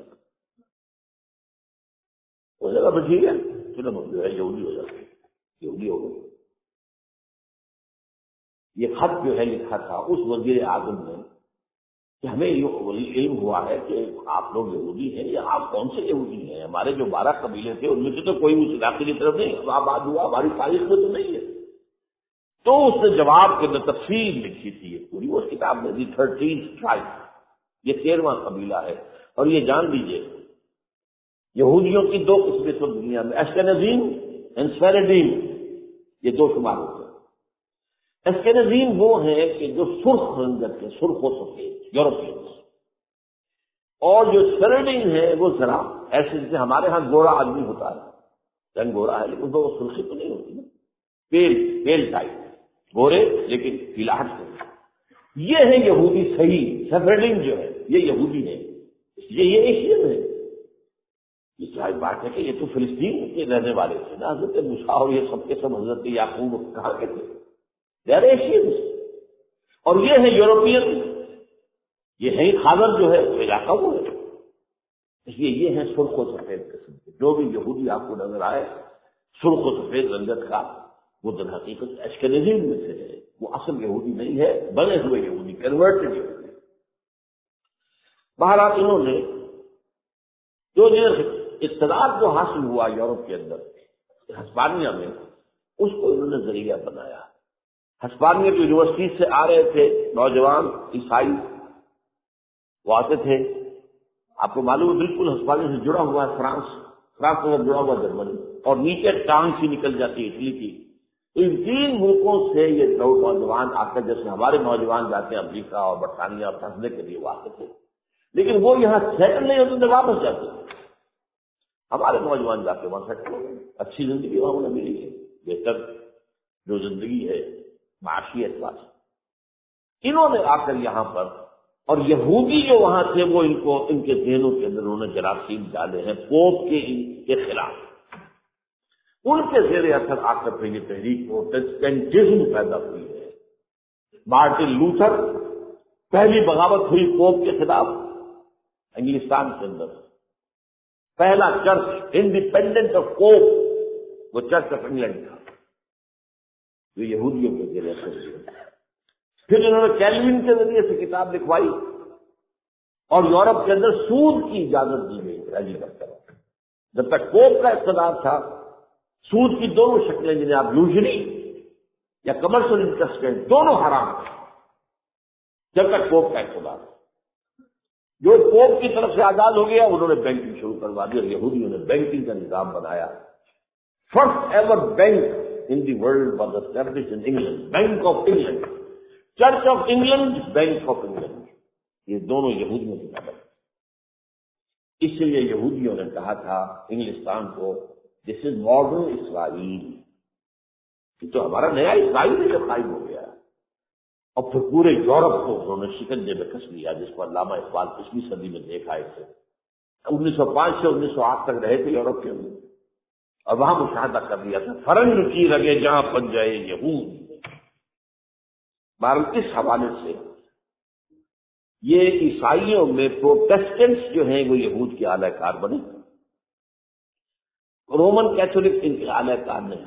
وہ جگہ پہ ٹھیک ہے, چلو جو ہے یہودی ہو جاتے, یہودی ہو گئے. یہ خط جو ہے لکھا تھا اس وزیر اعظم نے کہ ہمیں یہ علم ہوا ہے کہ آپ لوگ یہودی ہیں, یا آپ کون سے یہودی ہیں؟ ہمارے جو بارہ قبیلے تھے ان میں سے تو کوئی اس علاقے کی طرف نہیں, اب آباد ہوا, ہماری تاریخ میں تو نہیں ہے. تو اس نے جواب کے اندر تفصیل لکھی تھی یہ پوری, اس کتاب میں دی تھرٹینتھ ٹرائب, یہ تیرواں قبیلہ ہے. اور یہ جان لیجیے یہودیوں کی دو قسمیں تو دنیا میں, ایشکنزیم اینڈ سفیرڈیم, یہ دو شمار ہوتے ہیں. ایشکنزیم وہ ہیں کہ جو سرخ رنگت کے, سرخ و سفید یورپین, اور جو سفیرڈیم ہے وہ ذرا ایسے جیسے ہمارے ہاں گورا آدمی ہوتا ہے, رنگ گورا ہے لیکن وہ سرخی تو نہیں ہوتی نا, پیل پیل ٹائپ, گورے لیکن پیلاہٹ سے. یہ ہے یہودی صحیح. سفیرڈیم جو ہے یہ یہودی ہے, اس لیے یہ ایشین ہے. یہ ظاہر بات ہے کہ یہ تو فلسطین کے رہنے والے تھے نا, حضرت موسیٰ اور یہ سب کے سب حضرت یعقوب کہاں کے تھے, دے آر ایشینز. اور یہ ہے یورپین, یہ ہے خاضر جو ہے وہ علاقہ وہ ہے. اس لیے یہ ہے سرخ و سفید قسم کے. جو بھی یہودی آپ کو نظر آئے سرخ و سفید رنگت کا, وہ در حقیقت ایشکنزیم میں سے ہے, وہ اصل یہودی نہیں ہے, بنے ہوئے یہودی, کنورٹڈ یہودی. بہرحال انہوں نے جو اقتدار جو حاصل ہوا یورپ کے اندر ہسپانیہ میں, اس کو انہوں نے ذریعہ بنایا. ہسپانیہ کی یونیورسٹی سے آ رہے تھے نوجوان عیسائی, وہ آتے تھے. آپ کو معلوم ہے بالکل ہسپانیہ سے جڑا ہوا ہے فرانس, فرانس سے جڑا ہوا جرمنی, اور نیچے ٹانگ سی نکل جاتی ہے اٹلی کی. تو ان تین ملکوں سے یہ نوجوان آ کر, جیسے ہمارے نوجوان جاتے ہیں امریکہ اور برطانیہ پھنسنے کے لیے, وہ آتے تھے, لیکن وہ یہاں سیٹل نہیں ہوتے تھے, واپس جاتے تھے. ہمارے نوجوان جاتے وہاں سیٹل ہو گئے, اچھی زندگی وہاں انہیں ملی ہے, بہتر جو زندگی ہے معاشی اعتبار سے. انہوں نے آ کر یہاں پر, اور یہودی جو وہاں تھے وہ ان کو, ان کے ذہنوں کے اندر انہوں نے جراثیم ڈالے ہیں پوپ کے کے خلاف. ان کے زیر اثر آ کر پہلی تحریک پروٹسٹنٹزم پیدا ہوئی ہے. مارٹن لوتھر، پہلی بغاوت ہوئی پوپ کے خلاف انگلستان کے اندر، پہلا چرچ انڈیپینڈنٹ آف پوپ وہ چرچ آف انگلینڈ تھا جو یہودیوں کے ذریعے سے، پھر انہوں نے کیلوین کے ذریعے سے کتاب لکھوائی اور یورپ کے اندر سود کی اجازت دی گئی ریلی کرتے وقت۔ جب تک پوپ کا اقتدار تھا سود کی دونوں شکلیں جنہیں آپ یوزلی یا کمرشل انٹرسٹ دونوں حرام تھے، جب تک پوپ کا اقتدار تھا۔ جو پوپ کی طرف سے آزاد ہو گیا انہوں نے بینکنگ شروع کروا دی اور یہودیوں نے بینکنگ کا نظام بنایا۔ First ever bank in the world was established in England, bank of England, church of England, bank of England, یہ دونوں یہودیوں کی طرف۔ اس لیے یہودیوں نے کہا تھا انگلستان کو دس از ماڈرن اسرائیل، یہ تو ہمارا نیا اسرائیل ہے جو قائم ہو گیا، اور پھر پورے یورپ کو انہوں نے شکنجے میں کس لیا، جس کو علامہ اقبال پچھلی صدی میں دیکھ آئے تھے۔ انیس سو پانچ سے انیس سو آٹھ تک رہے تھے یورپ کے اندر، اور وہاں مشاہدہ کر لیا تھا فرنگ کی رگے جہاں بن جائے یہود۔ بہرحال اس حوالے سے یہ عیسائیوں میں پروٹیسٹنٹس جو ہیں وہ یہود کے اعلی کار بنے، رومن کیتھولک ان کے اعلی کار نہیں،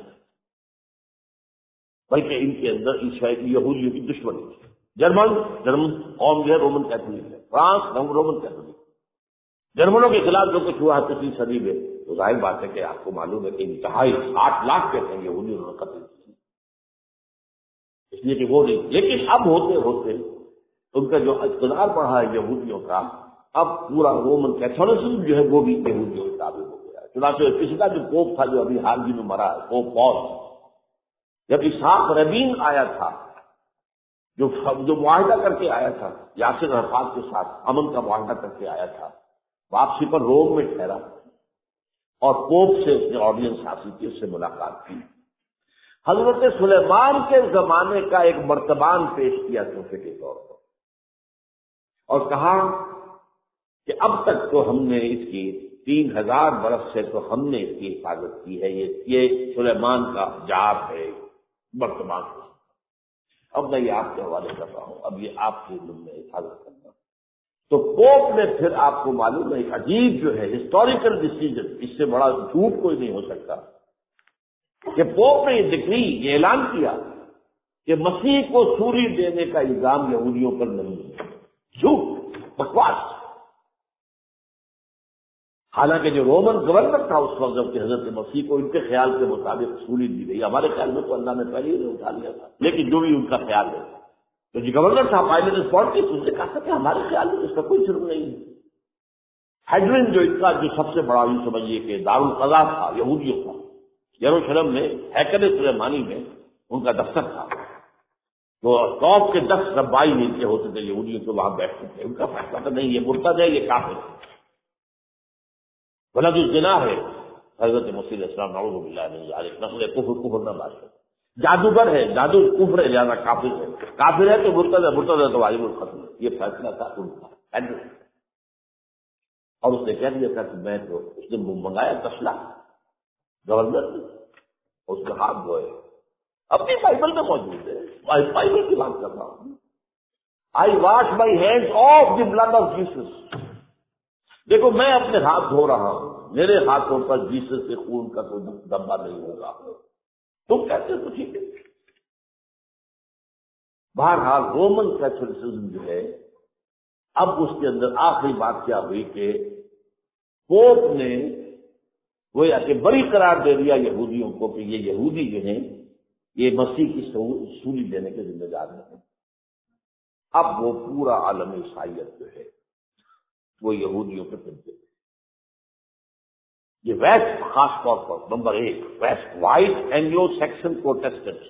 بلکہ ان کے اندر عیسائی یہودیوں کی دشمنی تھی۔ جرمن جرمن قوم جو ہے رومن کیتھولک ہے، فرانس رومن کیتھولک، جرمنوں کے خلاف جو کچھ ہوا پچھلی صدی میں تو ظاہر بات ہے کہ آپ کو معلوم ہے کہ انتہائی آٹھ لاکھ کہتے ہیں یہودیوں نے قتل کیے، اس لیے کہ وہ نہیں۔ لیکن اب ہوتے ہوتے ان کا جو اقتدار بڑھا ہے یہودیوں کا، اب پورا رومن کیتھولکزم جو ہے وہ بھی یہودیوں کے تابع ہو گیا ہے۔ چنانچہ پچھلا جو پوپ تھا جو ابھی حال ہی میں مرا ہے پوپ پال، جب اسحاق ربین آیا تھا جو جو معاہدہ کر کے آیا تھا یاسر عرفات کے ساتھ، امن کا معاہدہ کر کے آیا تھا، واپسی پر روم میں ٹھہرا اور پوپ سے اس نے آڈینس حاصل کی، اس سے ملاقات کی، حضرت سلیمان کے زمانے کا ایک مرتبان پیش کیا تحفے کے طور پر، اور کہا کہ اب تک تو ہم نے اس کی تین ہزار برس سے تو ہم نے اس کی حفاظت کی ہے، یہ یہ سلیمان کا جاب ہے مرتبان، اب میں یہ آپ کے حوالے کر رہا ہوں، اب یہ آپ کے علم میں حفاظت کرنا۔ تو پوپ نے پھر آپ کو معلوم ہے ایک عجیب جو ہے ہسٹوریکل ڈیسیجن، اس سے بڑا جھوٹ کوئی نہیں ہو سکتا، کہ پوپ نے یہ ڈکری یہ اعلان کیا کہ مسیح کو سولی دینے کا الزام یہودیوں پر نہیں ہے، جھوٹ بکواس۔ حالانکہ جو رومن گورنر تھا اس وقت جب کہ حضرت مسیح کو ان کے خیال کے مطابق سولی دی گئی، ہمارے خیال میں تو اللہ نے پہلے ہی اٹھا لیا تھا، لیکن جو بھی ان کا خیال ہے، تو جو گورنر تھا پائلٹ اسپورٹ اس نے کہا تھا کہ ہمارے خیال میں اس کا کوئی جرم نہیں ہے۔ ہیڈرن جو ان کا جو سب سے بڑا یوں سمجھیے کہ دارالقضا تھا یہودیوں کا، یروشلم میں ہیکل سلیمانی میں ان کا دفتر تھا، تو ٹاپ کے دس ربائی نیچے ہوتے تھے یہودیوں کے وہاں بیٹھتے تھے، ان کا فیصلہ تھا نہیں یہ مرتد ہے یہ کافر ہے، ولد الزنا ہے، حضرت مسیح علیہ السلام نعوذ باللہ من ذالک، نسل کفر کفر نہ باشد، جادوگر ہے جادو کفر ہے لہذا کافر ہے، کافر ہے تو مرتد ہے مرتد ہے تو واجب القتل، یہ فیصلہ تھا ان کا۔ اور اس نے کہہ دیا تھا کہ میں تو اس نے منگایا تسلا گورنر نے، اس کے ہاتھ دھوئے، اپنی بائبل میں موجود ہے، بائبل کی بات کر رہا ہوں، I wash my hand of the blood of Jesus, دیکھو میں اپنے ہاتھ دھو رہا ہوں، میرے ہاتھوں پر جیسس کے خون کا کوئی دھبا نہیں ہوگا، تم کہتے تو ٹھیک ہے۔ بہرحال رومن کیتھولکزم جو ہے اب اس کے اندر آخری بات کیا ہوئی کہ پوپ نے گویا کہ بری قرار دے دیا یہودیوں کو کہ یہ یہودی جو ہیں یہ مسیح کی سولی دینے کے ذمہ دار ہیں۔ اب وہ پورا عالم عیسائیت جو ہے وہ یہودیوں پہ پنتے ہیں۔ یہ ویسٹ خاص طور پر نمبر ایک west white Anglo Saxon Protestants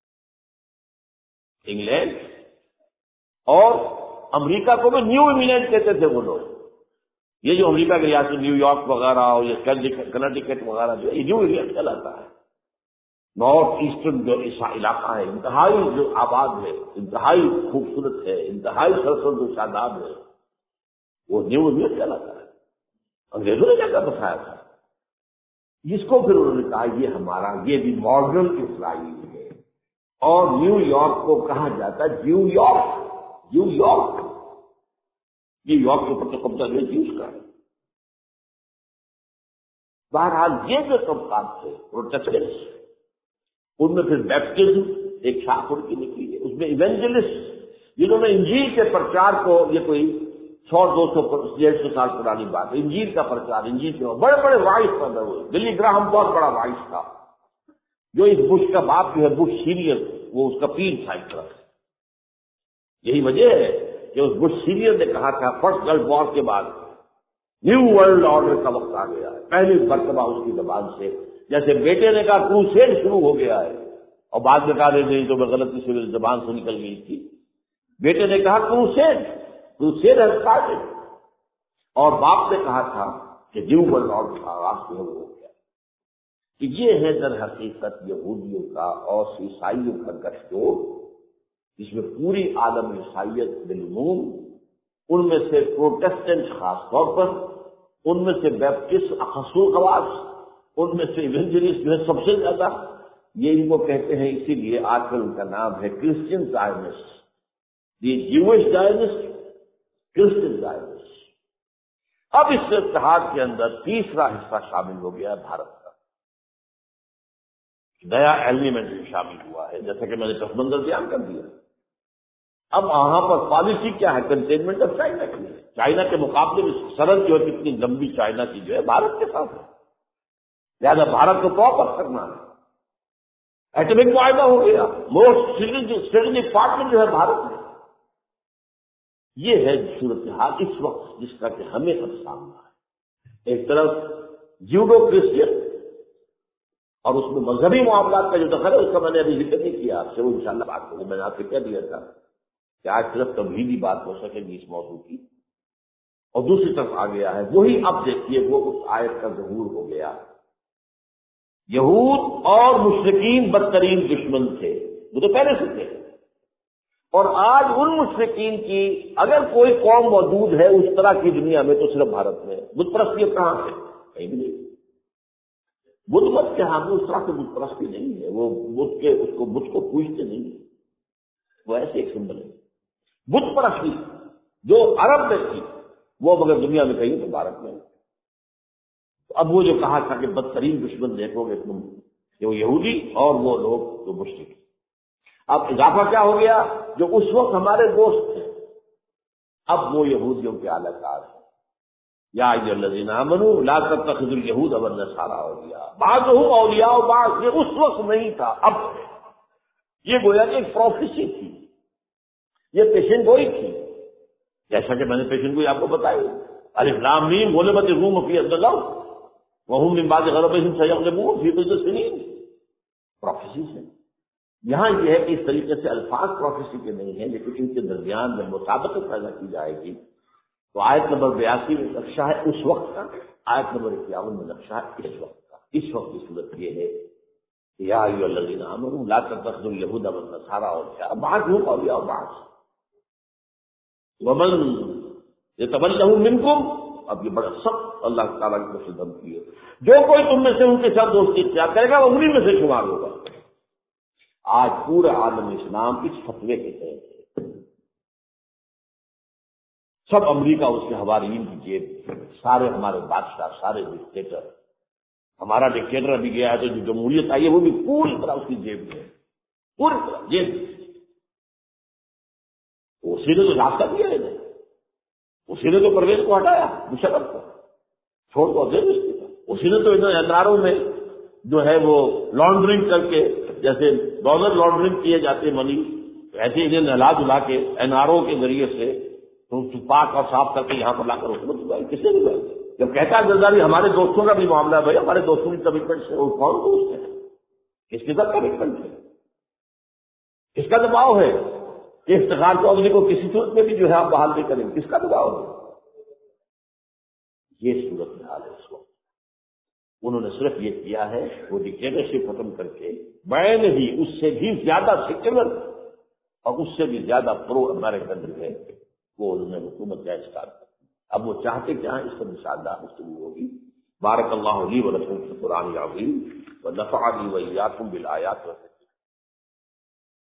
England اور امریکہ کو بھی نیو انگلینڈ کہتے تھے وہ لوگ، یہ جو امریکہ کے ریاست نیو یارک وغیرہ اور یہ کنیکٹیکٹ وغیرہ جو ہے یہ نیو انگلینڈ کہلاتا ہے۔ نارتھ ایسٹرن جو علاقہ ہے انتہائی جو آباد ہے، انتہائی خوبصورت ہے، انتہائی سرسبز و شاداب ہے، وہ نیو انگلینڈ کہلاتا ہے۔ انگریزوں نے کیا کر بتایا تھا، جس کو پھر انہوں نے کہا یہ ہمارا یہ بھی ماڈرن اسرائیل ہے، اور نیو یارک کو کہا جاتا ہے New York, New York, New York کے اوپر تو قبضہ نہیں تھی اس کا۔ بہرحال یہ جو طبقات تھے پروٹیسٹنٹس، ان میں پھر بیپٹزم ایک شاخ ان کی نکلی ہے، اس میں ایونجلسٹ جنہوں نے انجیل کے پرچار کو، یہ کوئی سو دو سو ڈیڑھ سو سال پرانی بات ہے، انجیل کا پرچار، انجیل کے بڑے بڑے وائس پیدا ہوئے۔ بلی گراہم بہت بڑا وائس تھا، جو اس بش کا باپ جو ہے بش سینئر، وہ اس کا پیر تھا ایک طرف۔ یہی وجہ ہے کہ اس بش سینئر نے کہا تھا فرسٹ گلف وار کے بعد نیو ورلڈ آرڈر کا وقت آ گیا ہے، پہلی مرتبہ اس کی زبان سے، جیسے بیٹے نے کہا کروسیڈ شروع ہو گیا ہے، اور بعد میں کہا نہیں تو میں غلطی سے میری زبان سے نکل گئی تھی، بیٹے نے کہا کروسیڈ، کروسیڈ ہیز اسٹارٹڈ، اور باپ نے کہا تھا کہ نیو ورلڈ آرڈر کا آغاز جو ہے وہ ہو گیا۔ کہ یہ ہے در حقیقت یہودیوں کا اور عیسائیوں کا گٹھ جوڑ، جس میں پوری عالم عیسائیت بالعموم، ان میں سے پروٹیسٹنٹ خاص طور پر، ان میں سے بیپٹسٹ خصوص خواص، ان میں سے ایونجلسٹ جو ہے سب سے زیادہ، یہ ان کو کہتے ہیں، اسی لیے آج کل ان کا نام ہے Christian Zionist, the Jewish Zionist, Christian Zionist. اب اس اتحاد کے اندر تیسرا حصہ شامل ہو گیا بھارت کا، نیا ایلیمنٹ شامل ہوا ہے، جیسا کہ میں نے پس منظر بیان کر دیا۔ اب وہاں پر پالیسی کیا ہے؟ کنٹینمنٹ آف چائنا کی ہے۔ چائنا کے مقابلے میں سرحد جو ہے کتنی لمبی چائنا کی جو ہے بھارت کے ساتھ ہے، لہٰذا بھارت کو واپس کرنا ہے۔ ایٹمک معاہدہ ہو گیا، موسٹ اسٹریٹجک پارٹنر جو ہے بھارت میں۔ یہ ہے صورتحال اس وقت جس کا کہ ہمیں اب سامنا ہے۔ ایک طرف جیوڈو کرسچن، اور اس میں مذہبی معاملات کا جو دخل ہے اس کا میں نے ابھی ذکر نہیں کیا آپ سے، وہ انشاءاللہ بات کروں، میں نے آپ سے کہہ دیا تھا کہ آج صرف توحیدی بات ہو سکے گی اس موضوع کی۔ اور دوسری طرف آ گیا ہے وہی، اب دیکھیے وہ اس آیت کا ظہور ہو گیا۔ یہود اور مشرکین بدترین دشمن تھے، وہ تو پہلے سے تھے، اور آج ان مشرکین کی اگر کوئی قوم موجود ہے اس طرح کی دنیا میں تو صرف بھارت میں۔ بت پرستی کہاں ہے؟ کہیں بھی نہیں۔ بدھ مت کے ہاں اس طرح سے بت پرستی نہیں ہے، وہ بدھ کے اس کو بت کو پوجتے نہیں ہیں، وہ ایسے ایک سمبل ہے۔ بت پرستی جو عرب میں تھی وہ مگر دنیا میں کہیں تو بھارت میں۔ اب وہ جو کہا تھا کہ بدترین دشمن دیکھو گے تم، کہ وہ یہودی اور وہ لوگ جو مشرک۔ اب اضافہ کیا ہو گیا؟ جو اس وقت ہمارے دوست تھے اب وہ یہودیوں کے اعلی کار ہیں۔ یا ایھا الذین آمنوا لا تتخذوا اليہود والنصارى اولیاء بعضهم اولیاء بعض، یہ اس وقت نہیں تھا، اب یہ گویا کہ ایک پروفیسی تھی، یہ پیشن گوئی تھی، جیسا کہ میں نے پیشن گوئی آپ کو بتائی، الف لام میم غلبت الروم فی ارض الارض وهم من بعد غلبهم سيغلبون فی بضع سنین، پروفیسی ہے۔ یہاں یہ ہے کہ اس طریقے سے الفاظ پروفیسی کے نہیں ہیں، لیکن ان کے درمیان میں مطابقت پیدا کی جائے گی۔ تو آیت نمبر بیاسی میں نقشہ ہے اس وقت کا، آیت نمبر اکیاون میں نقشہ ہے اس وقت کا۔ اس وقت کی صورت یہ ہے کہ یا ایھا الذین آمنوا لا تتخذوا اليہود والنصارى اولیاء بعضهم اولیاء بعض ومن یتولہم منکم، اب یہ بڑا سخت اللہ تعالیٰ کی طرف سے دھمکی ہے، جو کوئی تم میں سے ان کے ساتھ دوستی اختیار کرے گا وہ انہی میں سے شمار ہوگا۔ آج پورا عالم اسلام اس فتوے کے تحت ہے، سب امریکہ اس کے حواریین کی جیب، سارے ہمارے بادشاہ، سارے ڈکٹیٹر، ہمارا ڈکٹیٹر ابھی گیا ہے تو جو جمہوریت آئی ہے وہ بھی پوری طرح اس کی جیب میں ہے، پوری طرح جیب میں۔ اسی نے تو راستہ دیا ہے، اسی نے تو پرویز کو ہٹایا، مشرف کو چھوڑ کو دے اسی نے تو ان اداروں میں جو ہے وہ لانڈرنگ کر کے، جیسے ڈالر لانڈرنگ کیے جاتے منی، ایسے انہیں نہلا دھلا کے این آر او کے ذریعے سے تو پاک اور صاف کر کے یہاں پر لا کر حکومت دلائی، کس نے دلائی؟ جب کہتا ہے زرداری ہمارے دوستوں کا بھی معاملہ ہے، بھائی ہمارے دوستوں کی کمٹمنٹ سے وہ کون دوست ہے؟ کس کے ساتھ کمٹمنٹ ہے؟ کس کا دباؤ ہے کہ افتخار چودھری کو کسی صورت میں بھی جو ہے آپ بحال نہیں کریں؟ کس کا دباؤ ہے؟ یہ صورت حال ہے اس وقت۔ انہوں نے صرف یہ کیا ہے وہ ڈکٹیٹرشپ ختم کر کے بین ہی اس سے بھی زیادہ سیکولر اور اس سے بھی زیادہ پرو امریکن جو ہے وہ انہوں نے حکومت کا اسٹارٹ کر۔ اب وہ چاہتے کیا ہیں، اس پر انشاءاللہ گفتگو ہوگی۔ بارک اللہ لی و لکم فی القرآن العظیم و نفعنی و ایاکم بالآیات و